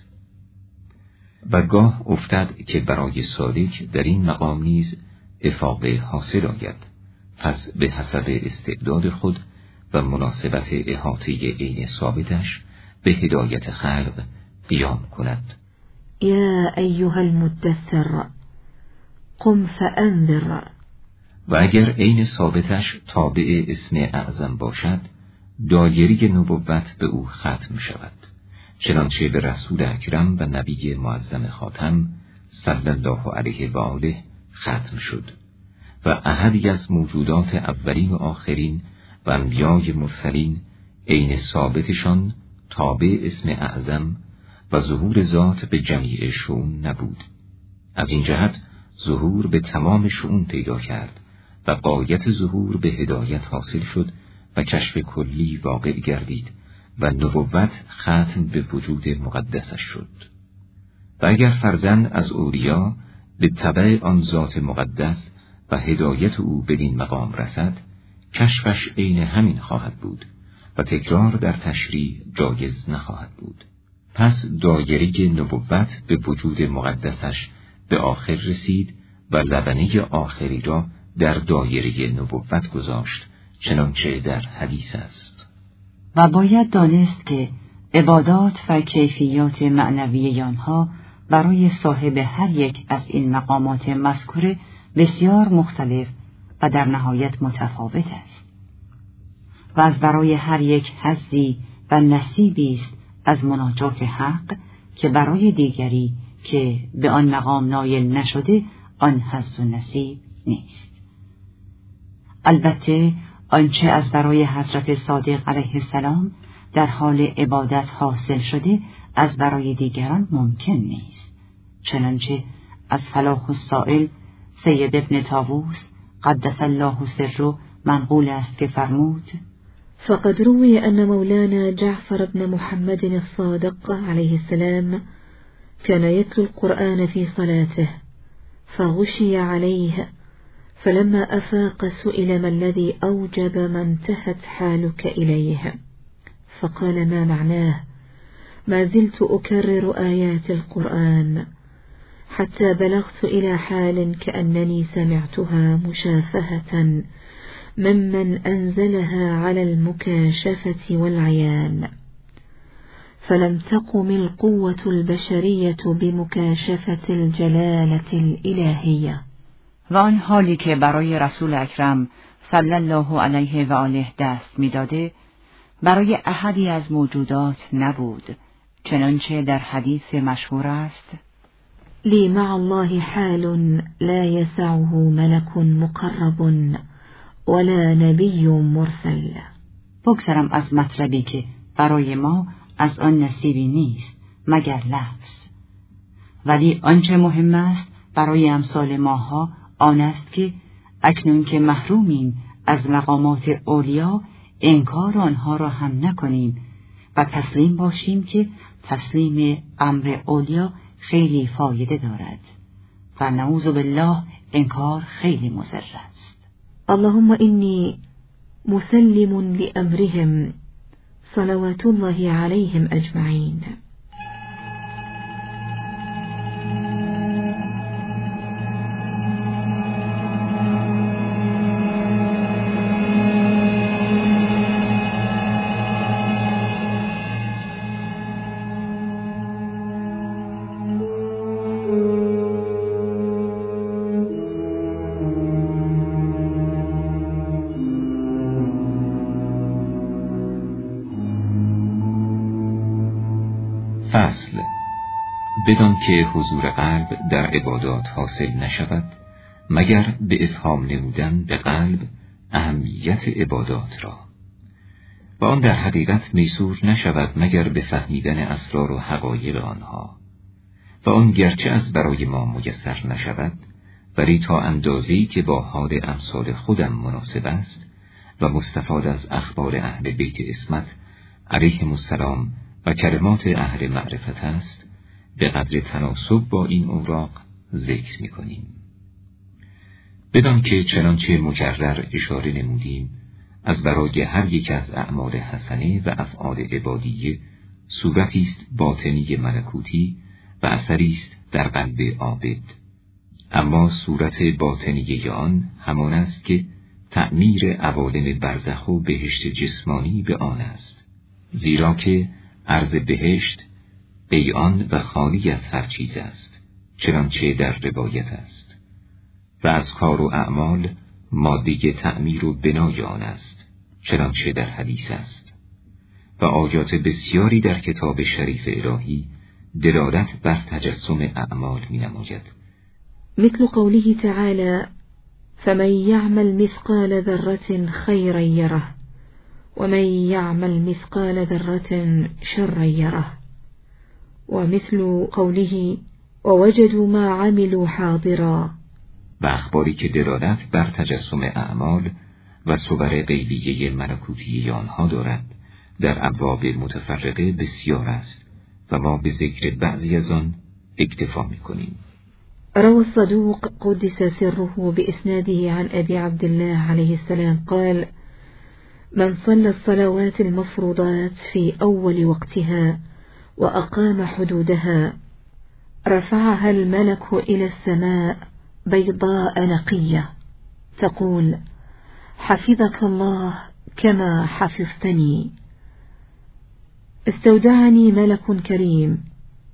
و گاه افتد که برای سالک در این مقام نیز افاقه حاصل آید، پس به حسب استعداد خود و مناسبت احاطه عین ثابتش به هدایت خلق قیام کند. یا ایها المدثر قم فانذر. و اگر عین ثابتش تابع اسم اعظم باشد، دایره نبوت به او ختم شود، چنانچه به رسول اکرم و نبی معظم خاتم صلی الله علیه و آله ختم شد و احدی از موجودات اولین و آخرین و انبیای مرسلین عین ثابتشان تابع اسم اعظم و ظهور ذات به جمیع شؤون نبود. از این جهت ظهور به تمام شؤون پیدا کرد و غایت ظهور به هدایت حاصل شد و کشف کلی واقع گردید و نبوت ختم به وجود مقدسش شد. و اگر فرزند از اولیا به تبع آن ذات مقدس و هدایت او بدین مقام رسد، کشفش عین همین خواهد بود و تکرار در تشریع جایز نخواهد بود. پس دایره نبوت به وجود مقدسش به آخر رسید و لبنه آخری را در دایره نبوت گذاشت، چنانچه در حدیث است. و باید دانست که عبادات و کیفیات معنوی آنها برای صاحب هر یک از این مقامات مذکوره بسیار مختلف و در نهایت متفاوت است و از برای هر یک حظی و نصیبی است از مناجات حق که برای دیگری که به آن مقام نایل نشده آن حظ و نصیب نیست. البته آنچه از برای حضرت صادق علیه السلام در حال عبادت حاصل شده از برای دیگران ممکن نیست، چنانچه از فلاح السائل سید ابن طاووس قدس الله سره منقول است که فرمود: فقد روي أن مولانا جعفر بن محمد الصادق عليه السلام كان يتلو القرآن في صلاته فغشي عليه، فلما أفاق سئل ما الذي أوجب ما انتهت حالك إليه، فقال: ما معناه؟ ما زلت أكرر آيات القرآن حتى بلغت إلى حال كأنني سمعتها مشافهة ممن أنزلها على المكاشفة والعيان، فلم تقم القوة البشرية بمكاشفة الجلالة الإلهية. و آن حالی که برای رسول اکرم صلی الله علیه و آله دست می‌داده برای احدی از موجودات نبود، چنانچه در حدیث مشهور است: لی مع الله حال لا یسعه ملک مقرب ولا نبی مرسل. بگذرم از مطلبی که برای ما از آن نصیبی نیست مگر لفظ، ولی آنچه مهم است برای امثال ماها آن است که اکنون که محرومیم از مقامات اولیا انکار آنها را هم نکنیم و تسلیم باشیم که تسلیم امر اولیا خیلی فایده دارد و نعوذ بالله انکار خیلی مضر است. اللهم انی مسلم لأمرهم صلوات الله عليهم أجمعين. فصل. بدان که حضور قلب در عبادات حاصل نشود مگر به افهام نمودن به قلب اهمیت عبادات را، و آن در حقیقت میسور نشود مگر به فهمیدن اسرار و حقایق آنها، و آن گرچه از برای ما میسر نشود ولی تا اندازه‌ای که با حال امثال خودم مناسب است و مستفاد از اخبار اهل بیت عصمت علیهم السلام و کلمات اهل معرفت است، به قدر تناسب با این اوراق ذکر می‌کنیم. بدان که چنانچه مکرر اشاره نمودیم از برای هر یک از اعمال حسنه و افعال عبادیه صورتی است باطنی ملکوتی و اثری است در قلب عابد، اما صورت باطنی آن همان است که تعمیر عوالم برزخ و بهشت جسمانی به آن است، زیرا که عرض بهشت بیعان و خالی از هر چیز است، چنانچه در روایت است، و از کار و اعمال ماده تعمیر و بنای آن است، چنانچه در حدیث است، و آیات بسیاری در کتاب شریف الهی دلالت بر تجسم اعمال می نماید، مثل قوله تعالی فمن يعمل مثقال ذرة خيرا يره ومن يعمل مثقال ذرة شرا يره، ومثل قوله ووجدوا ما عملوا حاضرا، و اخباری که دلالت بر تجسم اعمال و صور غیبیه ملکوتی آنها دارد در ابواب متفرقه بسیار است و ما به ذکر بعضی از آن اکتفا می‌کنیم. روى الصدوق قدس سره بإسناده عن أبي عبد الله عليه السلام قال من صلى الصلوات المفروضات في أول وقتها وأقام حدودها رفعها الملك إلى السماء بيضاء نقية تقول حفظك الله كما حفظتني، استودعني ملك كريم.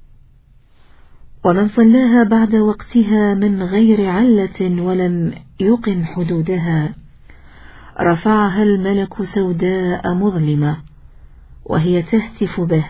ومن صلاها بعد وقتها من غير علة ولم يقم حدودها رفعها الملك سوداء مظلمة وهي تهتف به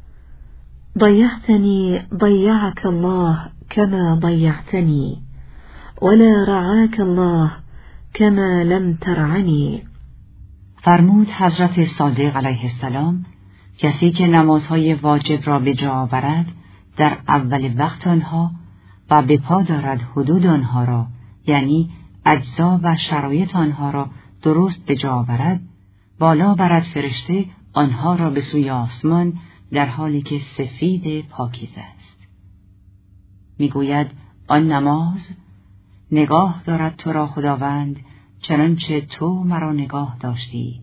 ضيعتني ضيعك الله كما ضيعتني ولا رعاك الله كما لم ترعني. فرمود حضرت صادق علیه السلام کسی که نمازهای واجب را به جا آورد در اول وقت آنها و به پا دارد حدود آنها را، یعنی اجزا و شرایط آنها را درست به جا آورد، بالا برد فرشته آنها را به سوی آسمان در حالی که سفید پاکیزه است. میگوید آن نماز نگاه دارد تو را خداوند چنانچه تو مرا نگاه داشتی،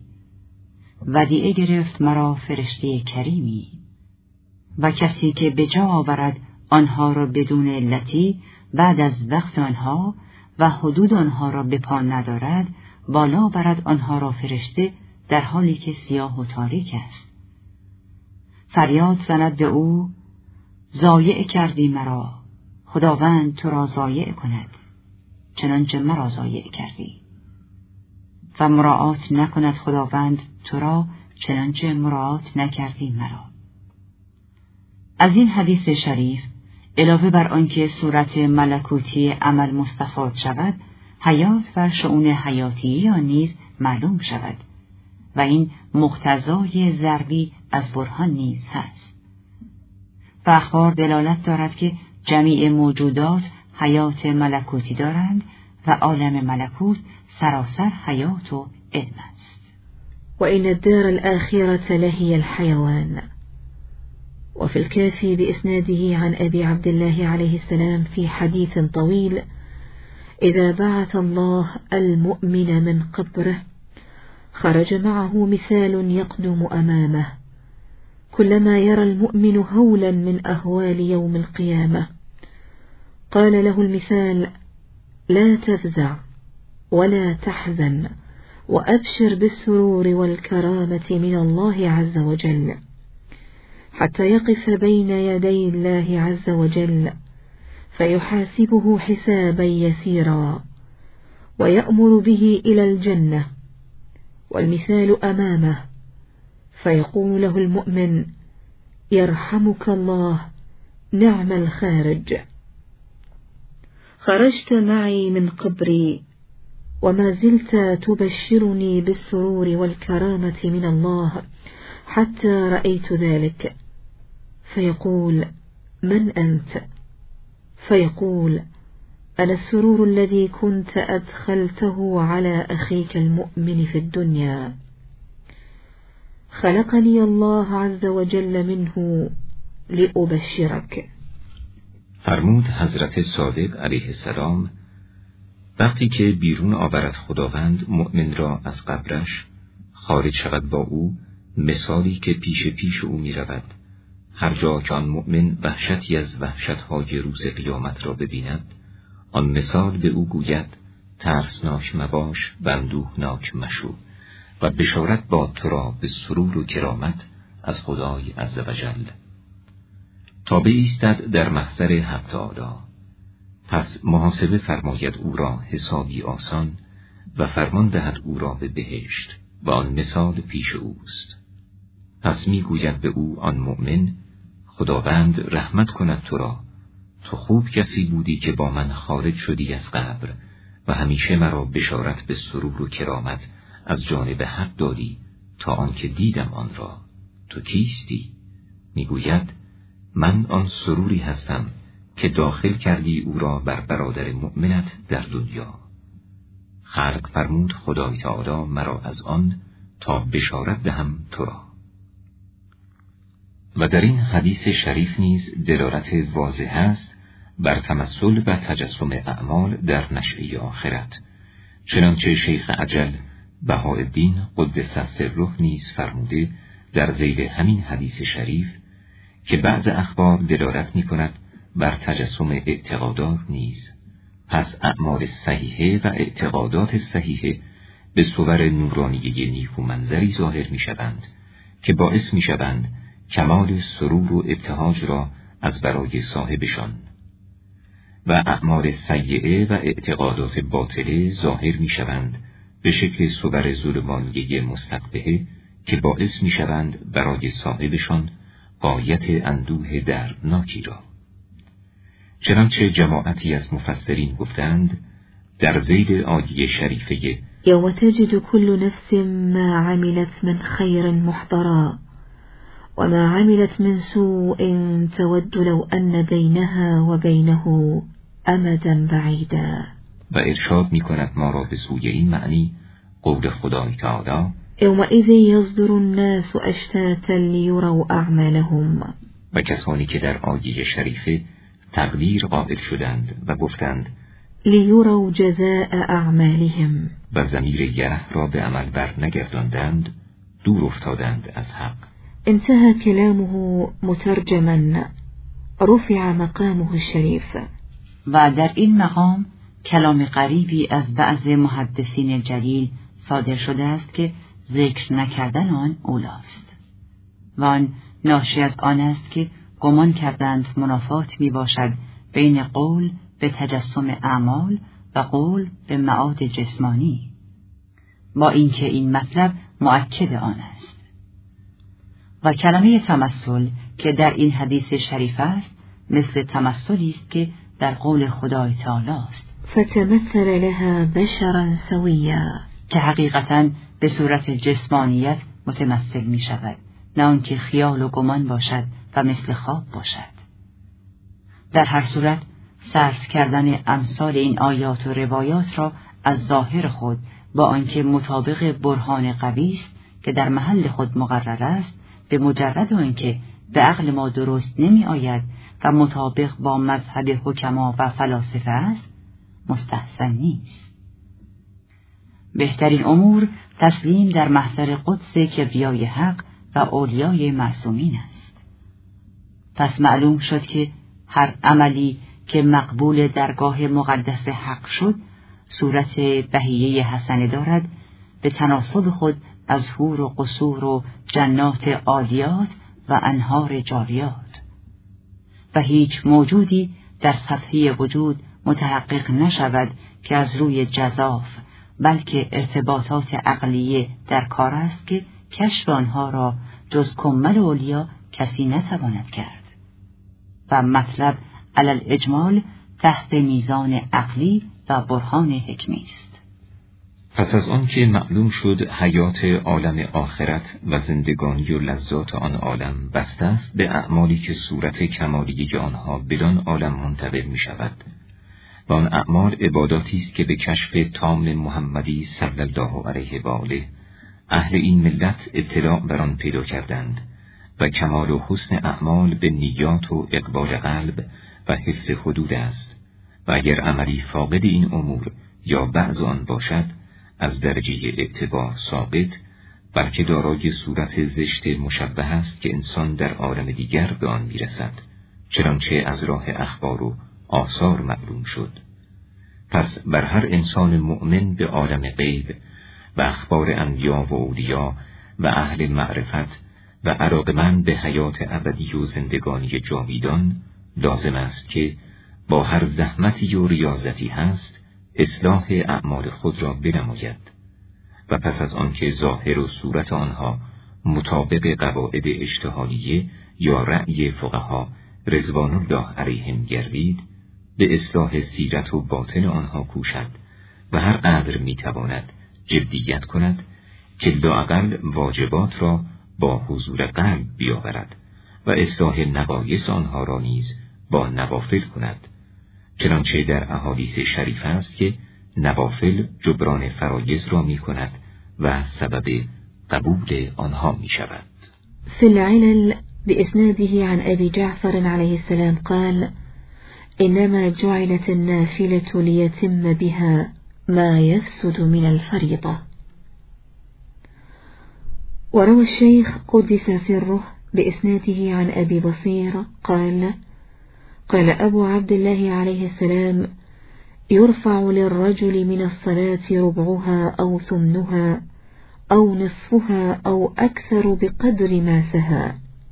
ودیعه گرفت مرا فرشته کریمی، و کسی که به جا آورد آنها را بدون علتی بعد از وقت آنها و حدود آنها را به پا ندارد، بالا برد آنها را فرشته در حالی که سیاه و تاریک است. فریاد زند به او: ضایع کردی مرا، خداوند تو را ضایع کند چنانچه مرا ضایع کردی، و مراعات نکند خداوند تو را چنانچه مراعات نکردی مرا. از این حدیث شریف علاوه بر آنکه صورت ملکوتی عمل مستفاد شود، حیات و شؤون حیاتی آن نیز معلوم شود و این مقتضای ضربی از برهان نیز هست. و اخبار دلالت دارد که جمیع موجودات حیات ملکوتی دارند و عالم ملکوت سراسر حیات و علم است. وإن الدار الآخرة لهي الحيوان. وفي الكافي بإسناده عن أبي عبد الله عليه السلام في حديث طويل: إذا بعث الله المؤمن من قبره خرج معه مثال يقدم أمامه، كلما يرى المؤمن هولا من أهوال يوم القيامة قال له المثال: لا تفزع ولا تحزن وأبشر بالسرور والكرامة من الله عز وجل، حتى يقف بين يدي الله عز وجل فيحاسبه حسابا يسيرا ويأمر به إلى الجنة، والمثال أمامه فيقول له المؤمن: يرحمك الله، نعم الخارج، خرجت معي من قبري وما زلت تبشرني بالسرور والكرامة من الله حتى رأيت ذلك. فيقول: من أنت؟ فيقول: أنا السرور الذي كنت أدخلته على أخيك المؤمن في الدنيا، خلقني الله عز وجل منه لأبشرك. فرمود حضرت صادق علیه السلام: وقتی که بیرون آورد خداوند مؤمن را از قبرش، خارج شود با او مثالی که پیش او می رود. هر جا که آن مؤمن وحشتی از وحشتهای روز قیامت را ببیند، آن مثال به او گوید: ترسناک مباش و اندوهناک مشو و بشارت باد تو را به سرور و کرامت از خدای عزوجل، تا بایستد در محضر حق تعالی. پس محاسبه فرماید او را حسابی آسان و فرمان دهد او را به بهشت و آن مثال پیش اوست. پس میگوید به او آن مؤمن: خداوند رحمت کند تو را، تو خوب کسی بودی که با من خارج شدی از قبر و همیشه مرا بشارت به سرور و کرامت از جانب حق دادی تا آنکه دیدم آن را. تو کیستی؟ میگوید: من آن سروری هستم که داخل کردی او را بر برادر مؤمنت در دنیا. خلق فرمود خدای تعالی مرا از آن تا بشارت دهم تو را. و در این حدیث شریف نیز دلالت واضح است بر تمثل و تجسم اعمال در نشأه آخرت، چنانچه شیخ اجل بهاءالدین قدس سره نیز فرموده در ذیل همین حدیث شریف که بعض اخبار دلالت می کند بر تجسم اعتقادات نیز. پس اعمال صحیحه و اعتقادات صحیحه به صور نورانیه نیکو منظری ظاهر می شوند که باعث می شوند کمال سرور و ابتهاج را از برای صاحبشان، و اعمال سیئه و اعتقادات باطله ظاهر می شوند به شکل صور ظلمانیه مستقبحه که باعث می شوند برای صاحبشان غایت اندوه دردناکی را. چنانچه جماعتی از مفسرین گفتند در ذیل آیه شریفه: یوم تجد كل نفس ما عملت من خیر محضرا وما عملت من سوء تود لو أن بينها وبينه أمدا بعيدا. و ارشاد می کند ما را به سوی این معنی قول خدای تعالی: یومئذ یصدر الناس اشتاتا لیروا اعمالهم. و کسانی که در آیه شریفه تقدیر قائل شدند و گفتند لیروا جزاء اعمالهم، و ضمیر یره را به عمل بر نگرداندند، دور افتادند از حق. انتهى كلامه مترجما رفع مقامه الشريف. و در این مقام کلام غریبی از بعض محدثین جلیل صادر شده است که ذکر نکردن آن اولاست و آن ناشی از آن است که گمان کردند منافات می باشد بین قول به تجسم اعمال و قول به معاد جسمانی، با اینکه این مطلب مؤکد آن است. و کلمه تمثل که در این حدیث شریف است مثل تمثلی است که در قول خدای تعالی است، فتمثل لها بشرا سویا، که حقیقتاً به صورت جسمانیت متمثل می شود، نه آنکه خیال و گمان باشد و مثل خواب باشد. در هر صورت صرف کردن امثال این آیات و روایات را از ظاهر خود با آنکه مطابق برهان قوی است که در محل خود مقرر است، به مجرد آنکه به عقل ما درست نمی آید و مطابق با مذهب حکما و فلاسفه است، مستحسن نیست. بهترین امور تسلیم در محضر قدس کبریای حق و اولیای معصومین است. پس معلوم شد که هر عملی که مقبول درگاه مقدس حق شد صورت بهیه حسنه دارد، به تناسب خود از حور و قصور و جنات عالیات و انهار جاریات، و هیچ موجودی در صفحه وجود متحقق نشود که از روی جزاف، بلکه ارتباطات عقلیه در کار است که کشف آنها را جز کمل اولیا کسی نتواند کرد و مطلب علل اجمال تحت میزان عقلی و برهان حکمی است. پس از آن که معلوم شد حیات عالم آخرت و زندگانی و لذات آن عالم بسته است به اعمالی که صورت کمالیه آنها بدان عالم منتقل می شود و آن اعمال عباداتی است که به کشف تام محمدی صلی الله علیه و آله اهل این ملت اطلاع بر آن پیدا کردند و کمال و حسن اعمال به نیات و اقبال قلب و حفظ حدود است و اگر عملی فاقد این امور یا بعض آن باشد از درجه اعتبار ثابت، بلکه دارای صورت زشت مشبه است که انسان در عالم دیگر به آن میرسد، چنانچه از راه اخبار و آثار معلوم شد. پس بر هر انسان مؤمن به عالم غیب و اخبار انبیا و اولیا و اهل معرفت و علاقمند به حیات ابدی و زندگانی جاویدان لازم است که با هر زحمتی و ریاضتی هست اصلاح اعمال خود را بنماید و پس از آنکه ظاهر و صورت آنها مطابق قواعد اجتهادیه یا رأی فقها رضوان الله علیهم گردید، به اصلاح سیرت و باطن آنها کوشد و هر قدر میتواند جدیت کند که لااقل واجبات را با حضور قلب بیاورد و اصلاح نقایص آنها را نیز با نوافل کند، چنانچه در احادیث شریف است که نوافل جبران فرایض را می کند و سبب قبول آنها می شود. في العلل بإسناده عن أبي جعفر عليه السلام قال: إنما جعلت النافلة ليتم بها ما يفسد من الفريضة. وروى الشيخ قدس سره بإسناده عن أبي بصير قال: قال أبو عبد الله عليه السلام: يرفع للرجل من الصلاة ربعها أو ثمنها أو نصفها أو أكثر بقدر ما سهى،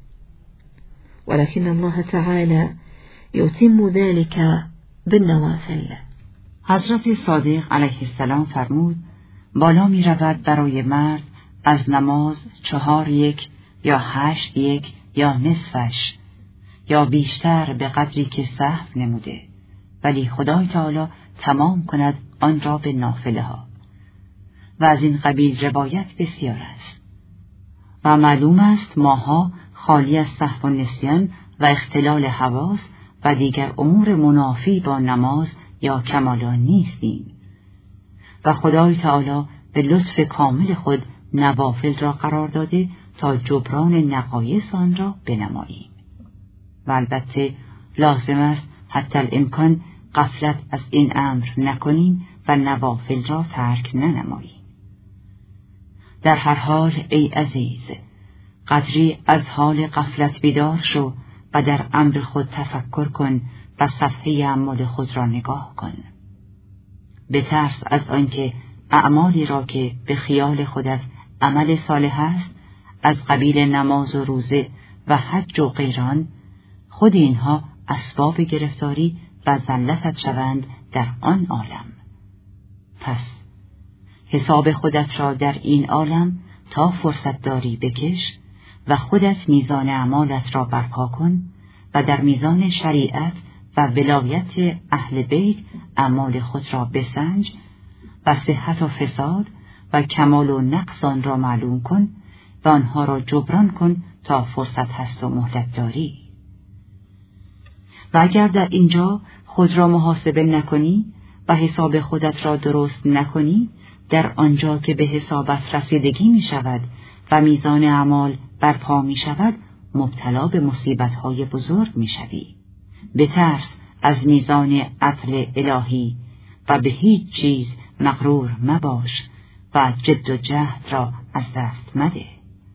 ولكن الله تعالى يتم ذلك بالنوافل. حضرت صادق علیه السلام فرمود: بالا می رود برای مرد از نماز 4/1 یا 8/1 یا نصفش یا بیشتر به قدری که سهو نموده، ولی خدای تعالی تمام کند آن را به نافله ها. و از این قبیل روایت بسیار است و معلوم است ماها خالی از سهو و نسیان و اختلال حواس و دیگر امور منافی با نماز یا کمالان نیستیم و خدای تعالی به لطف کامل خود نوافل را قرار داده تا جبران نقایص آن را بنماییم و البته لازم است حتی الامکان غفلت از این امر نکنیم و نوافل را ترک ننماییم. در هر حال ای عزیز، قدری از حال غفلت بیدار شو و در امر خود تفکر کن و صفحه اعمال خود را نگاه کن. بترس از آنکه اعمالی را که به خیال خودت عمل صالح است از قبیل نماز و روزه و حج و غیران، خود اینها اسباب گرفتاری و ذلتت شوند در آن عالم. پس حساب خودت را در این عالم تا فرصت داری بکش و خودت میزان اعمالت را برپا کن و در میزان شریعت و ولایت اهل بیت اعمال خود را بسنج و صحت و فساد و کمال و نقص آن را معلوم کن و آنها را جبران کن تا فرصت هست و مهلت داری. و اگر در اینجا خود را محاسبه نکنی و حساب خودت را درست نکنی، در آنجا که به حسابت رسیدگی می شود و میزان اعمال برپا می شود، مبتلا به مصیبت‌های بزرگ می شوی. بترس از میزان عدل الهی و به هیچ چیز مغرور مباش و جد و جهد را از دست مده.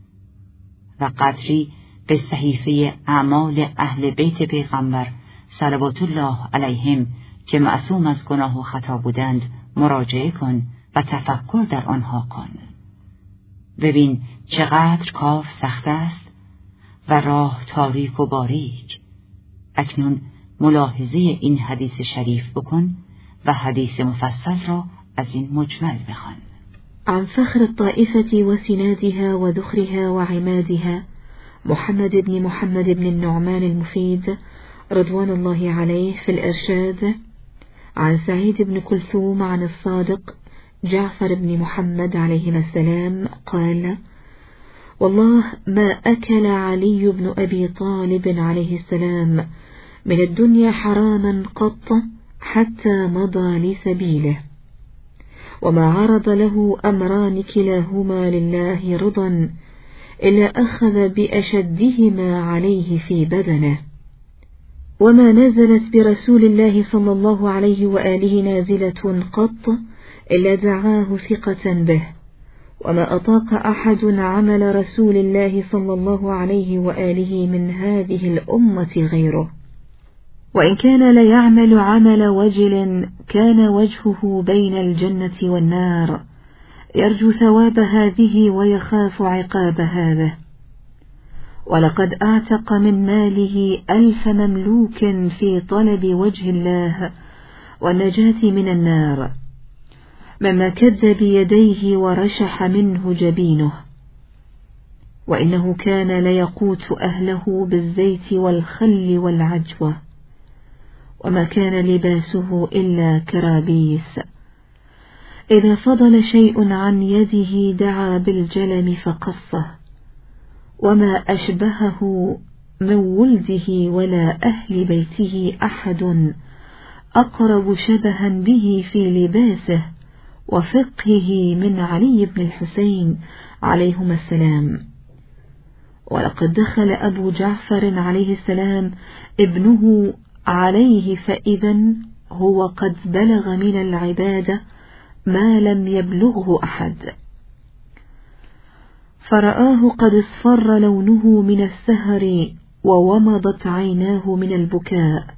و قدری به صحیفه اعمال اهل بیت پیغمبر صلوات الله علیهم که معصوم از گناه و خطا بودند مراجعه کن و تفکر در آنها کن. ببین چقدر کار سخت است و راه تاریک و باریک. اکنون ملاحظه این حدیث شریف بکن و حدیث مفصل را از این مجمل بخوان. عن فخر الطائفة وسنادها وذخرها وعمادها محمد بن محمد بن النعمان المفيد رضوان الله عليه في الإرشاد عن سعيد بن كلثوم عن الصادق جعفر بن محمد عليهما السلام قال: والله ما أكل علي بن أبي طالب عليه السلام من الدنيا حراما قط حتى مضى لسبيله، وما عرض له أمران كلاهما لله رضا إلا أخذ بأشدهما عليه في بدنه، وما نزلت برسول الله صلى الله عليه وآله نازلة قط إلا دعاه ثقة به، وما أطاق أحد عمل رسول الله صلى الله عليه وآله من هذه الأمة غيره، وإن كان ليعمل عمل وجل كان وجهه بين الجنة والنار يرجو ثواب هذه ويخاف عقاب هذه، ولقد أعتق من ماله 1000 مملوك في طلب وجه الله والنجاة من النار، مما كد بيديه ورشح منه جبينه، وإنه كان ليقوت أهله بالزيت والخل والعجوة، وما كان لباسه إلا كرابيس، إذا فضل شيء عن يده دعا بالجلم فقصه، وما أشبهه من ولده ولا أهل بيته أحد أقرب شبها به في لباسه وفقهه من علي بن الحسين عليهما السلام. ولقد دخل أبو جعفر عليه السلام ابنه عليه فإذا هو قد بلغ من العبادة ما لم يبلغه أحد، فرآه قد اصفر لونه من السهر وومضت عيناه من البكاء،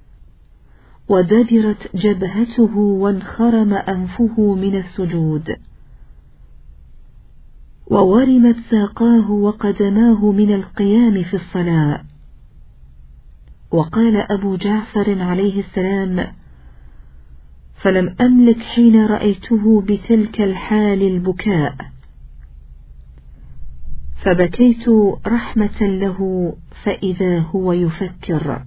ودبرت جبهته وانخرم أنفه من السجود، وورمت ساقاه وقدماه من القيام في الصلاة. وقال أبو جعفر عليه السلام: فلم أملك حين رأيته بتلك الحال البكاء، فبكيت رحمة له فإذا هو يفكر،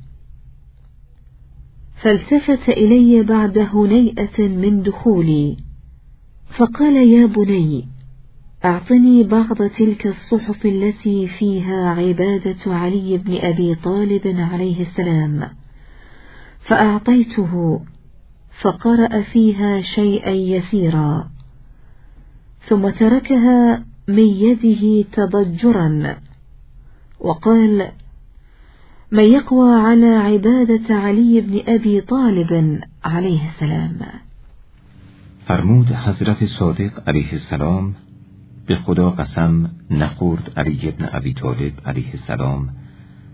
فالتفت إلي بعد هنيئة من دخولي فقال: يا بني، أعطني بعض تلك الصحف التي فيها عبادة علي بن أبي طالب عليه السلام، فأعطيته، فقرأ فيها شيئا يسيرا، ثم تركها من يده تضجرا، وقال: من يقوى على عبادة علي بن أبي طالب عليه السلام. فرمود حضرت صادق علیه السلام: به خدا قسم نخورد علی بن ابی طالب علیه السلام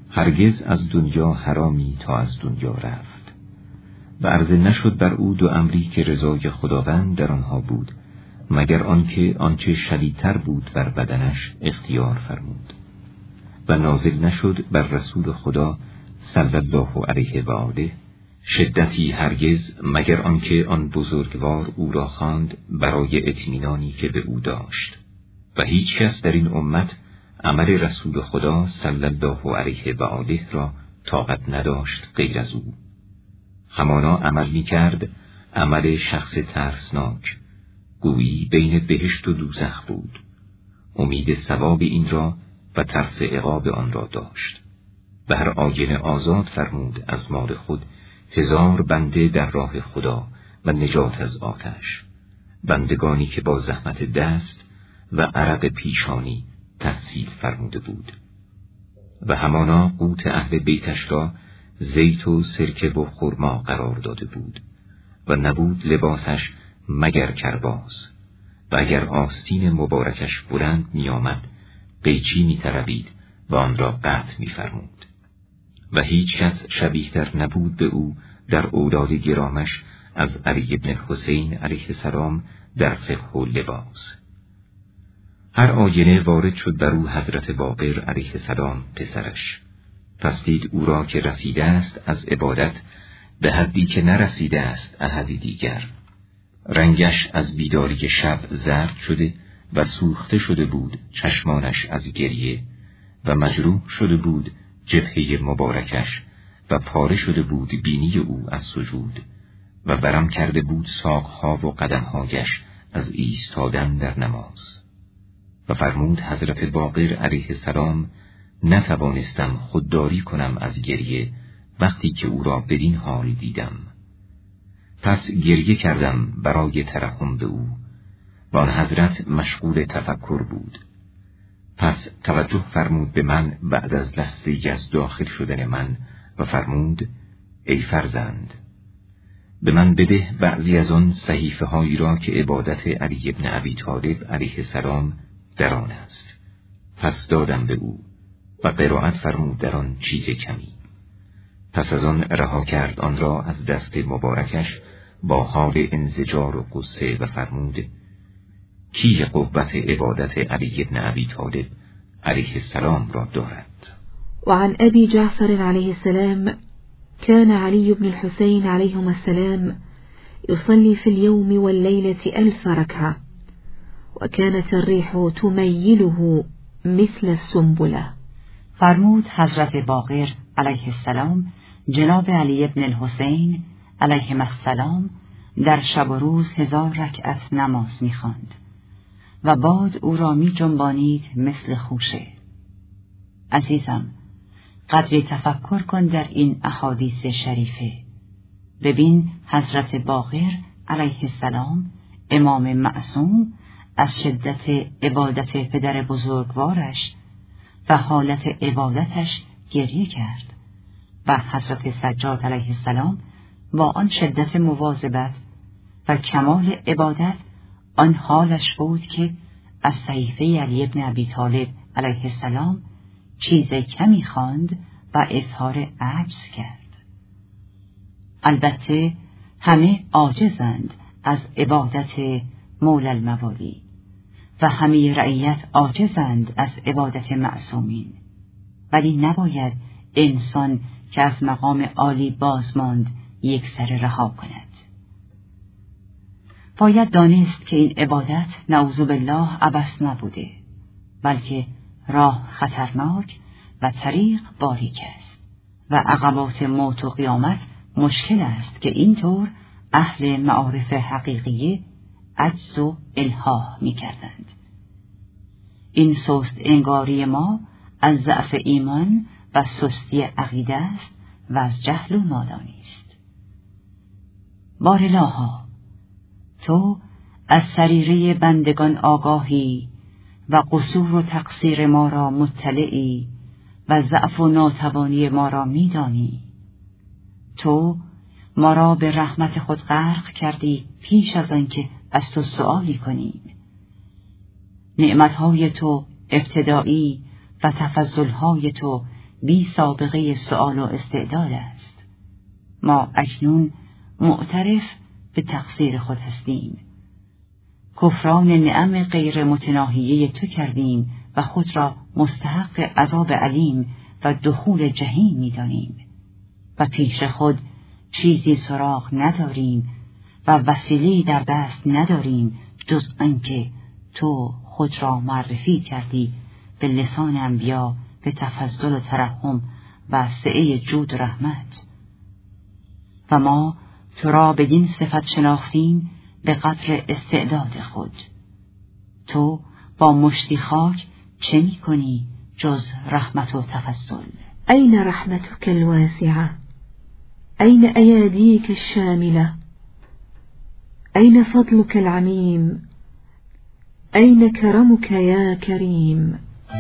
هرگز از دنیا حرامی تا از دنیا رفت و عرضه نشد بر او دو امری که رضای خداوند در آنها بود مگر آنکه آنچه شدیدتر بود بر بدنش اختیار فرمود و نازل نشد بر رسول خدا صلی الله علیه و آله شدتی هرگز مگر آنکه آن بزرگوار او را خواند برای اطمینانی که به او داشت و هیچ کس در این امت عمل رسول خدا صلی الله علیه و آله را طاقت نداشت غیر از او. همانا عمل می کرد عمل شخص ترسناک، گویی بین بهشت و دوزخ بود، امید ثواب این را و ترس عقاب آن را داشت و هر آینه آزاد فرمود از مال خود 1000 بنده در راه خدا و نجات از آتش، بندگانی که با زحمت دست و عرق پیشانی تحصیل فرموده بود و همانا قوت اهل بیتش را زیت و سرکه و خرما قرار داده بود و نبود لباسش مگر کرباس و اگر آستین مبارکش بلند می آمد قیچی می طلبید و آن را قطع می فرمود و هیچ کس شبیه‌تر نبود به او در اولاد گرامش از علی بن الحسین علیه السلام در فقه و لباس. هر آینه وارد شد بر او حضرت باقر علیه السلام پسرش، پس دید او را که رسیده است از عبادت به حدی که نرسیده است احدی دیگر. رنگش از بیداری شب زرد شده و سوخته شده بود چشمانش از گریه و مجروح شده بود جبهه مبارکش و پاره شده بود بینی او از سجود و ورم کرده بود ساقها و قدمهایش از ایستادن در نماز. و فرمود حضرت باقر علیه السلام نتوانستم خودداری کنم از گریه وقتی که او را بدین حال دیدم، پس گریه کردم برای ترحم به او و آن حضرت مشغول تفکر بود. پس توجه فرمود به من بعد از لحظه‌ای از داخل شدن من و فرمود ای فرزند به من بده بعضی از آن صحیفه هایی را که عبادت علی بن ابی طالب علیه السلام در آن است. پس دادم به او و قرائت فرمود در آن چیز کمی. پس از آن رها کرد آن را از دست مبارکش با حال انزجار و غصه و فرمود کی قوت عبادت علی بن ابی طالب علیه السلام را دارد؟ وعن أبي جعفر عليه السلام كان علي بن الحسين عليهما السلام يصلي في اليوم والليلة 1000 ركعة وكانت الريح تميله مثل السنبلة. فرمود حضرت باقر علیه السلام جناب علی بن الحسین علیه السلام در شب و روز 1000 رکعت نماز می‌خواند و باد او را می‌جنبانید مثل خوشه. عزیزم، قدری تفکر کن در این احادیث شریفه. ببین حضرت باقر علیه السلام امام معصوم از شدت عبادت پدر بزرگوارش و حالت عبادتش گریه کرد و حضرت سجاد علیه السلام با آن شدت مواظبت و کمال عبادت آن حالش بود که از صحیفه علی بن ابی طالب علیه السلام چیز کمی خواند و اظهار عجز کرد. البته همه عاجزند از عبادت مولا الموالی و همه رعیت عاجزند از عبادت معصومین، ولی نباید انسان که از مقام عالی بازماند یک سر رها کند. باید دانست که این عبادت نعوذ بالله عبث نبوده، بلکه راه خطرناک و طریق باریک است و عقبات موت و قیامت مشکل است که اینطور اهل معارف حقیقیه عجز و الحاح می کردند. این سست انگاری ما از ضعف ایمان و سستی عقیده است و از جهل و نادانی است. بارالها، تو از سریره بندگان آگاهی و قصور و تقصیر ما را مطلعی و ضعف و ناتوانی ما را می‌دانی. تو ما را به رحمت خود غرق کردی پیش از آنکه از تو سؤالی کنیم. نعمتهای تو ابتدایی و تفضلهای تو بی سابقه سؤال و استعداد است. ما اکنون معترف به تقصیر خود هستیم. کفران نعم غیر متناهیه تو کردیم و خود را مستحق عذاب علیم و دخول جهنم می‌دانیم و پیش خود چیزی سراغ نداریم و وسیله‌ای در دست نداریم جز آنکه تو خود را معرفی کردی به لسان انبیا به تفضل و ترحم و سعه جود و رحمت، و ما تو را بدین صفت شناختیم به قدر استعداد خود. تو با مشتی خاک چه می کنی جز رحمت و تفضل؟ أين رحمتك الواسعة؟ أين أياديك الشاملة؟ أين فضلك العميم؟ أين كرمك يا كريم؟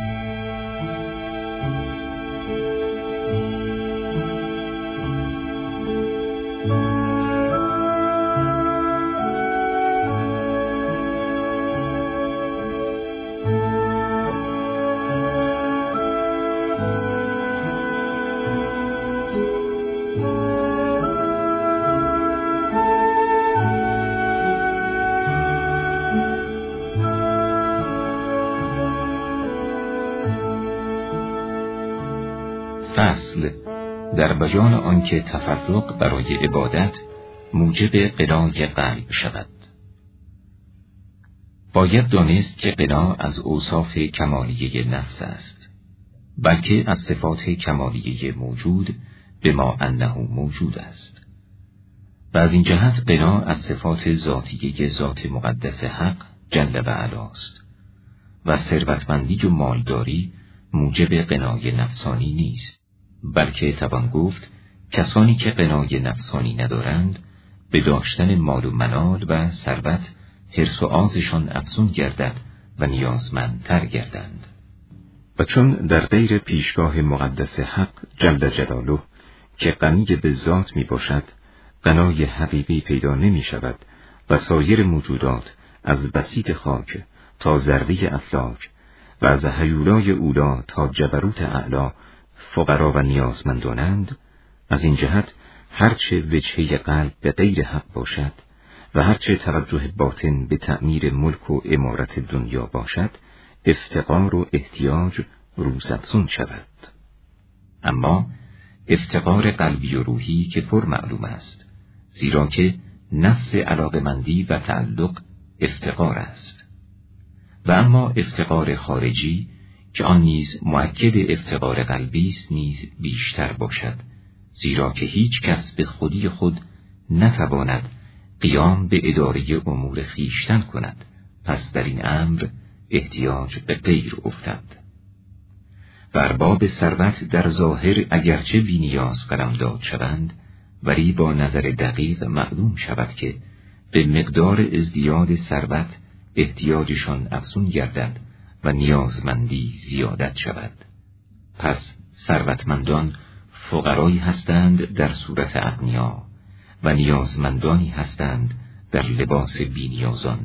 فصل در بیان آنکه تفرق برای عبادت موجب غنای قلب شود. باید دانست که غنا از اوصاف کمالیه نفس است، بلکه از صفات کمالیه موجود به ما انه موجود است، و از این جهت غنا از صفات ذاتیه ذات مقدس حق جل و علا است، و ثروتمندی و مالداری موجب غنای نفسانی نیست، بلکه توان گفت کسانی که غنای نفسانی ندارند به داشتن مال و منال و ثروت حرص و آزشان افزون گردد و نیازمندتر گردند. و چون در غیر پیشگاه مقدس حق جل جلاله که غنی به ذات می باشد غنای حقیقی پیدا نمی شود و سایر موجودات از بسیط خاک تا ذره افلاک و از هیولای اولا تا جبروت اعلا فقرا و نیازمندانند، از این جهت هرچه وجهه قلب به غیر حق باشد و هرچه توجه باطن به تعمیر ملک و عمارت دنیا باشد افتقار و احتیاج روزافزون شود. اما افتقار قلبی و روحی که پر معلوم است، زیرا که نفس علاقمندی و تعلق افتقار است، و اما افتقار خارجی که آن نیز مؤکد افتقار قلبی است نیز بیشتر باشد، زیرا که هیچ کس به خودی خود نتواند قیام به اداره امور خویشتن کند، پس در این امر احتیاج به غیر افتد. و ارباب ثروت در ظاهر اگرچه بی نیاز قلمداد شوند، ولی با نظر دقیق معلوم شود که به مقدار ازدیاد ثروت احتیاجشان افزون گردد و نیازمندی زیادت شود. پس ثروتمندان فقرایی هستند در صورت اغنیا و نیازمندانی هستند در لباس بی‌نیازان.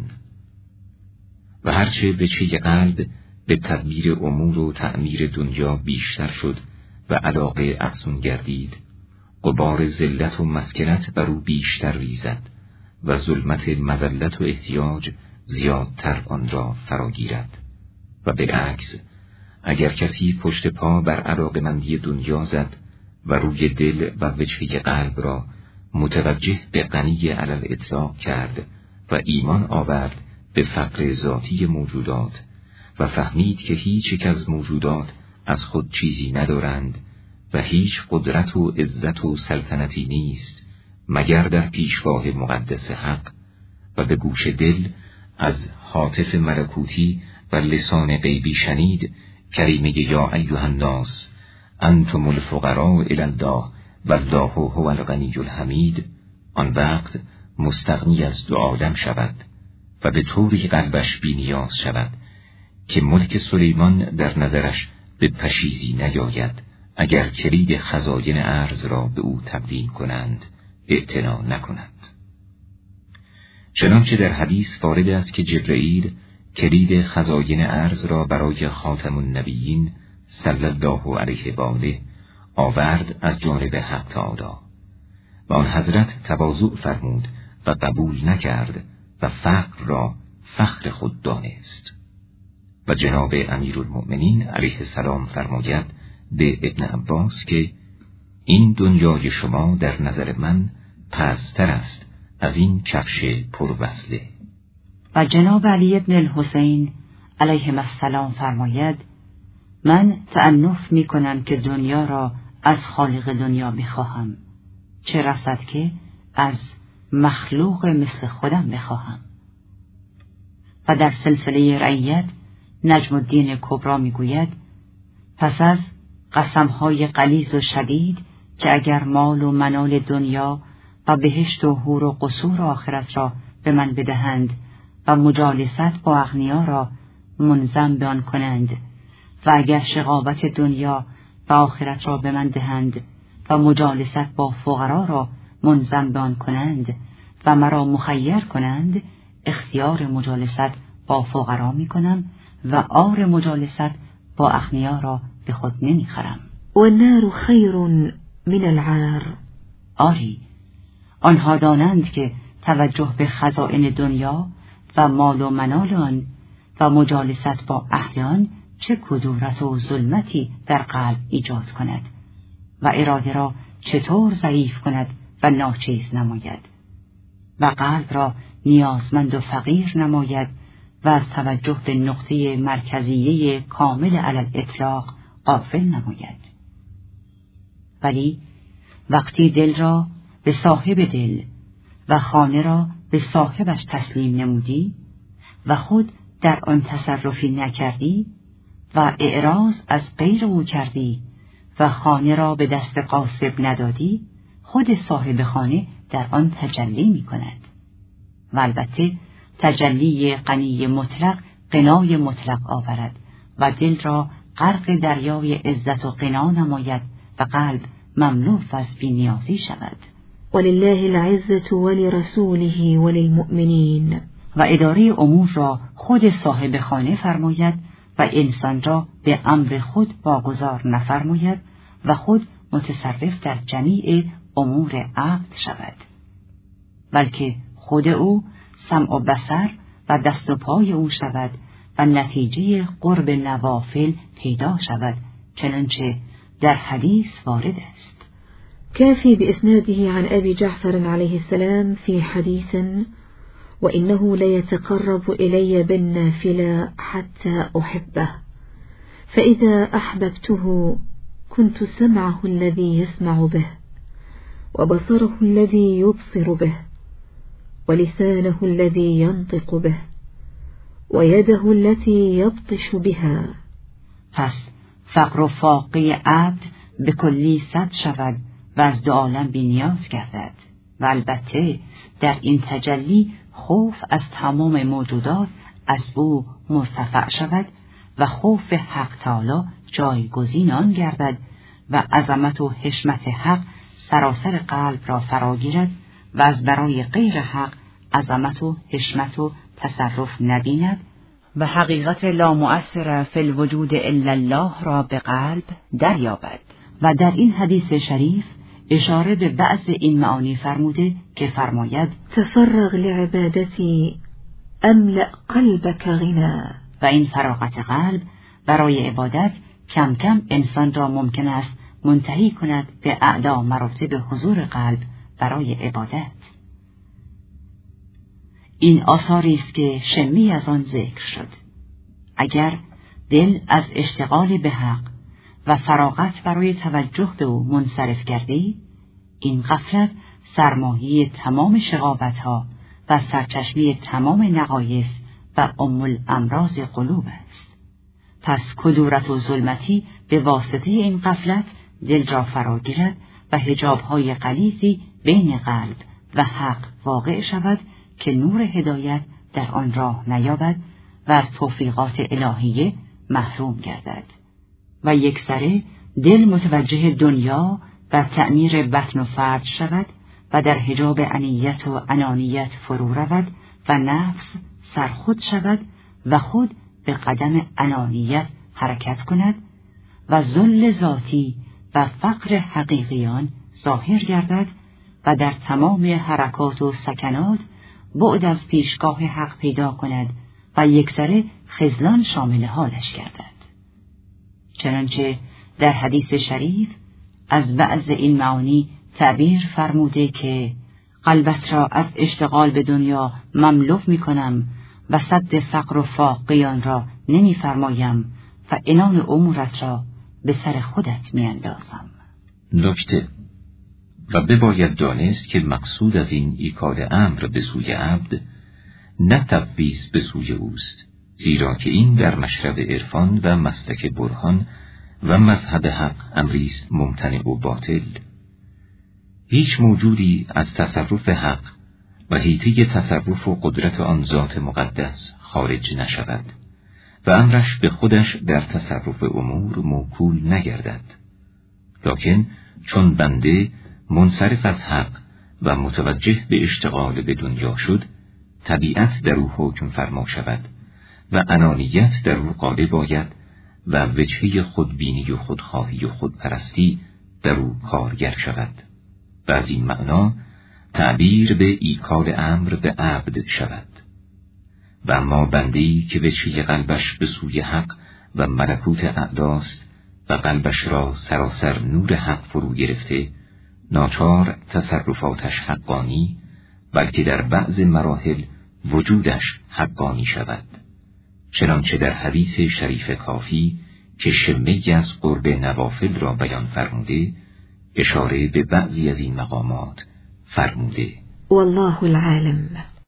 و هرچه وجهه قلب به تدبیر امور و تعمیر دنیا بیشتر شد و علاقه افزون گردید، غبار ذلت و مسکنت بر او بیشتر ریزد و ظلمت مذلت و احتیاج زیادتر آن را فراگیرد. و بالعکس اگر کسی پشت پا بر علاقمندی دنیا زد و روی دل و وجهه قلب را متوجه به غنی علی الاطلاق کرد و ایمان آورد به فقر ذاتی موجودات و فهمید که هیچ یک از موجودات از خود چیزی ندارند و هیچ قدرت و عزت و سلطنتی نیست مگر در پیشگاه مقدس حق، و به گوش دل از هاتف ملکوتی و لسان غیبی شنید کریمه یا ایها الناس انتم الفقراء الی الله والله هو الغنی الحمید، آن وقت مستغنی از دو عالم شود و به طوری قلبش بی نیاز شود که ملک سلیمان در نظرش به پشیزی نیاید اگر کلید خزاین ارض را به او تقدیم کنند اعتنا نکند. چنانچه در حدیث وارد است که جبرئیل کلید خزاین ارض را برای خاتم النبیین صلی الله علیه و آله آورد از جانب حق تعالی و آن حضرت تواضع فرمود و قبول نکرد و فقر را فخر خود دانست. و جناب امیرالمؤمنین علیه السلام فرماید به ابن عباس که این دنیای شما در نظر من پستر است از این کفش پروصله. و جناب علی ابن الحسین علیهم السلام فرماید من تأنف می کنم که دنیا را از خالق دنیا بخواهم، چه رسد که از مخلوق مثل خودم بخواهم. و در سلسله رعیت نجم الدین کبرا می گوید پس از قسمهای غلیظ و شدید که اگر مال و منال دنیا و بهشت و حور و قصور آخرت را به من بدهند و مجالست با اغنیا را منظم به آن کنند و اگر شقاوت دنیا و آخرت را به من دهند و مجالست با فقرا را منظم به آن کنند و مرا مخیر کنند، اختیار مجالست با فقرا می کنم و عار مجالست با اغنیا را به خود نمی خرم. والنار خیر من العار. آری، آنها دانند که توجه به خزائن دنیا و مال و منال آن و مجالست با اهل آن چه کدورت و ظلمتی در قلب ایجاد کند و اراده را چطور ضعیف کند و ناچیز نماید و قلب را نیازمند و فقیر نماید و از توجه به نقطه مرکزیه کامل علی الاطلاق غافل نماید. ولی وقتی دل را به صاحب دل و خانه را به صاحبش تسلیم نمودی و خود در آن تصرفی نکردی و اعراض از غیر او کردی و خانه را به دست غاصب ندادی، خود صاحب خانه در آن تجلی می کند. و البته تجلی غنی مطلق غنای مطلق آورد و دل را غرق دریای عزت و غنا نماید و قلب مملو از بی‌نیازی شود. ولله العزة ولرسوله وللمؤمنین. و اداره امور را خود صاحب خانه فرماید و انسان را به امر خود واگذار نفرماید و خود متصرف در جمیع امور عبد شود، بلکه خود او سمع و بصر و دست و پای او شود و نتیجه قرب نوافل پیدا شود، چنانچه در حدیث وارد است. كافي بإسناده عن أبي جعفر عليه السلام في حديث: وإنه ليتقرب إلي بالنافلة حتى أحبه، فإذا أحببته كنت سمعه الذي يسمع به، وبصره الذي يبصر به، ولسانه الذي ينطق به، ويده التي يبطش بها. پس فقر و فاقه عبد به کلی سد شود و از دو عالم بی نیاز گردد. و البته در این تجلی خوف از تمام موجودات از او مرتفع شود و خوف حق تعالی جایگزین آن گردد و عظمت و حشمت حق سراسر قلب را فرا گیرد و از برای غیر حق عظمت و حشمت و تصرف نبیند و حقیقت لا مؤثر فی الوجود الا الله را به قلب دریابد. و در این حدیث شریف اشاره به بعض این معانی فرموده که فرماید تفرغ لعبادتی املأ قلبك غنا. و این فراغت قلب برای عبادت کم کم انسان را ممکن است منتهی کند به اعلی مراتب حضور قلب برای عبادت. این آثاری است که شمی از آن ذکر شد. اگر دل از اشتغال به حق و فراغت برای توجه به او منصرف گردید، این غفلت سرمایه تمام شقاوت‌ها و سرچشمه تمام نقایص و ام الامراض قلوب است. پس کدورت و ظلمتی به واسطه این غفلت دل را فرا گیرد و حجاب‌های غلیظی بین قلب و حق واقع شود که نور هدایت در آن راه نیابد و از توفیقات الهیه محروم گردد و یکسره دل متوجه دنیا و تعمیر بطن و فرج شود و در حجاب انیت و انانیت فرو رود و نفس سرخود شود و خود به قدم انانیت حرکت کند و ذل ذاتی و فقر حقیقیان ظاهر گردد و در تمام حرکات و سکنات بعد از پیشگاه حق پیدا کند و یکسره خذلان شامل حالش گردد. چنانچه در حدیث شریف از بعض این معانی تعبیر فرموده که قلبت را از اشتغال به دنیا مملو می کنم و سد فقر و فاقیان را نمی فرمایم و عنان امورت را به سر خودت می اندازم. نکته: و بباید دانست که مقصود از این ایکال امر به سوی عبد نه تبعیض به سوی اوست، زیرا که این در مشرب عرفان و مسلک برهان و مذهب حق امریست ممتنع و باطل. هیچ موجودی از تصرف حق و حیطه تصرف و قدرت آن ذات مقدس خارج نشود و امرش به خودش در تصرف امور موکول نگردد، لکن چون بنده منصرف از حق و متوجه به اشتغال به دنیا شد، طبیعت در او حکم فرما شود و انانیت در او غالب آید و وجهه خودبینی و خودخواهی و خودپرستی در او کارگر شود و از این معنا تعبیر به ایکال امر به عبد شود. و اما بنده‌ای که وجهه قلبش به سوی حق و ملکوت اعلاست و قلبش را سراسر نور حق فرو گرفته، ناچار تصرفاتش حقانی بلکه در بعض مراحل وجودش حقانی شود، چنانچه در حدیث شریف کافی که شمه‌ای از قرب نوافل را بیان فرموده اشاره به بعضی از این مقامات فرموده. والله العالم.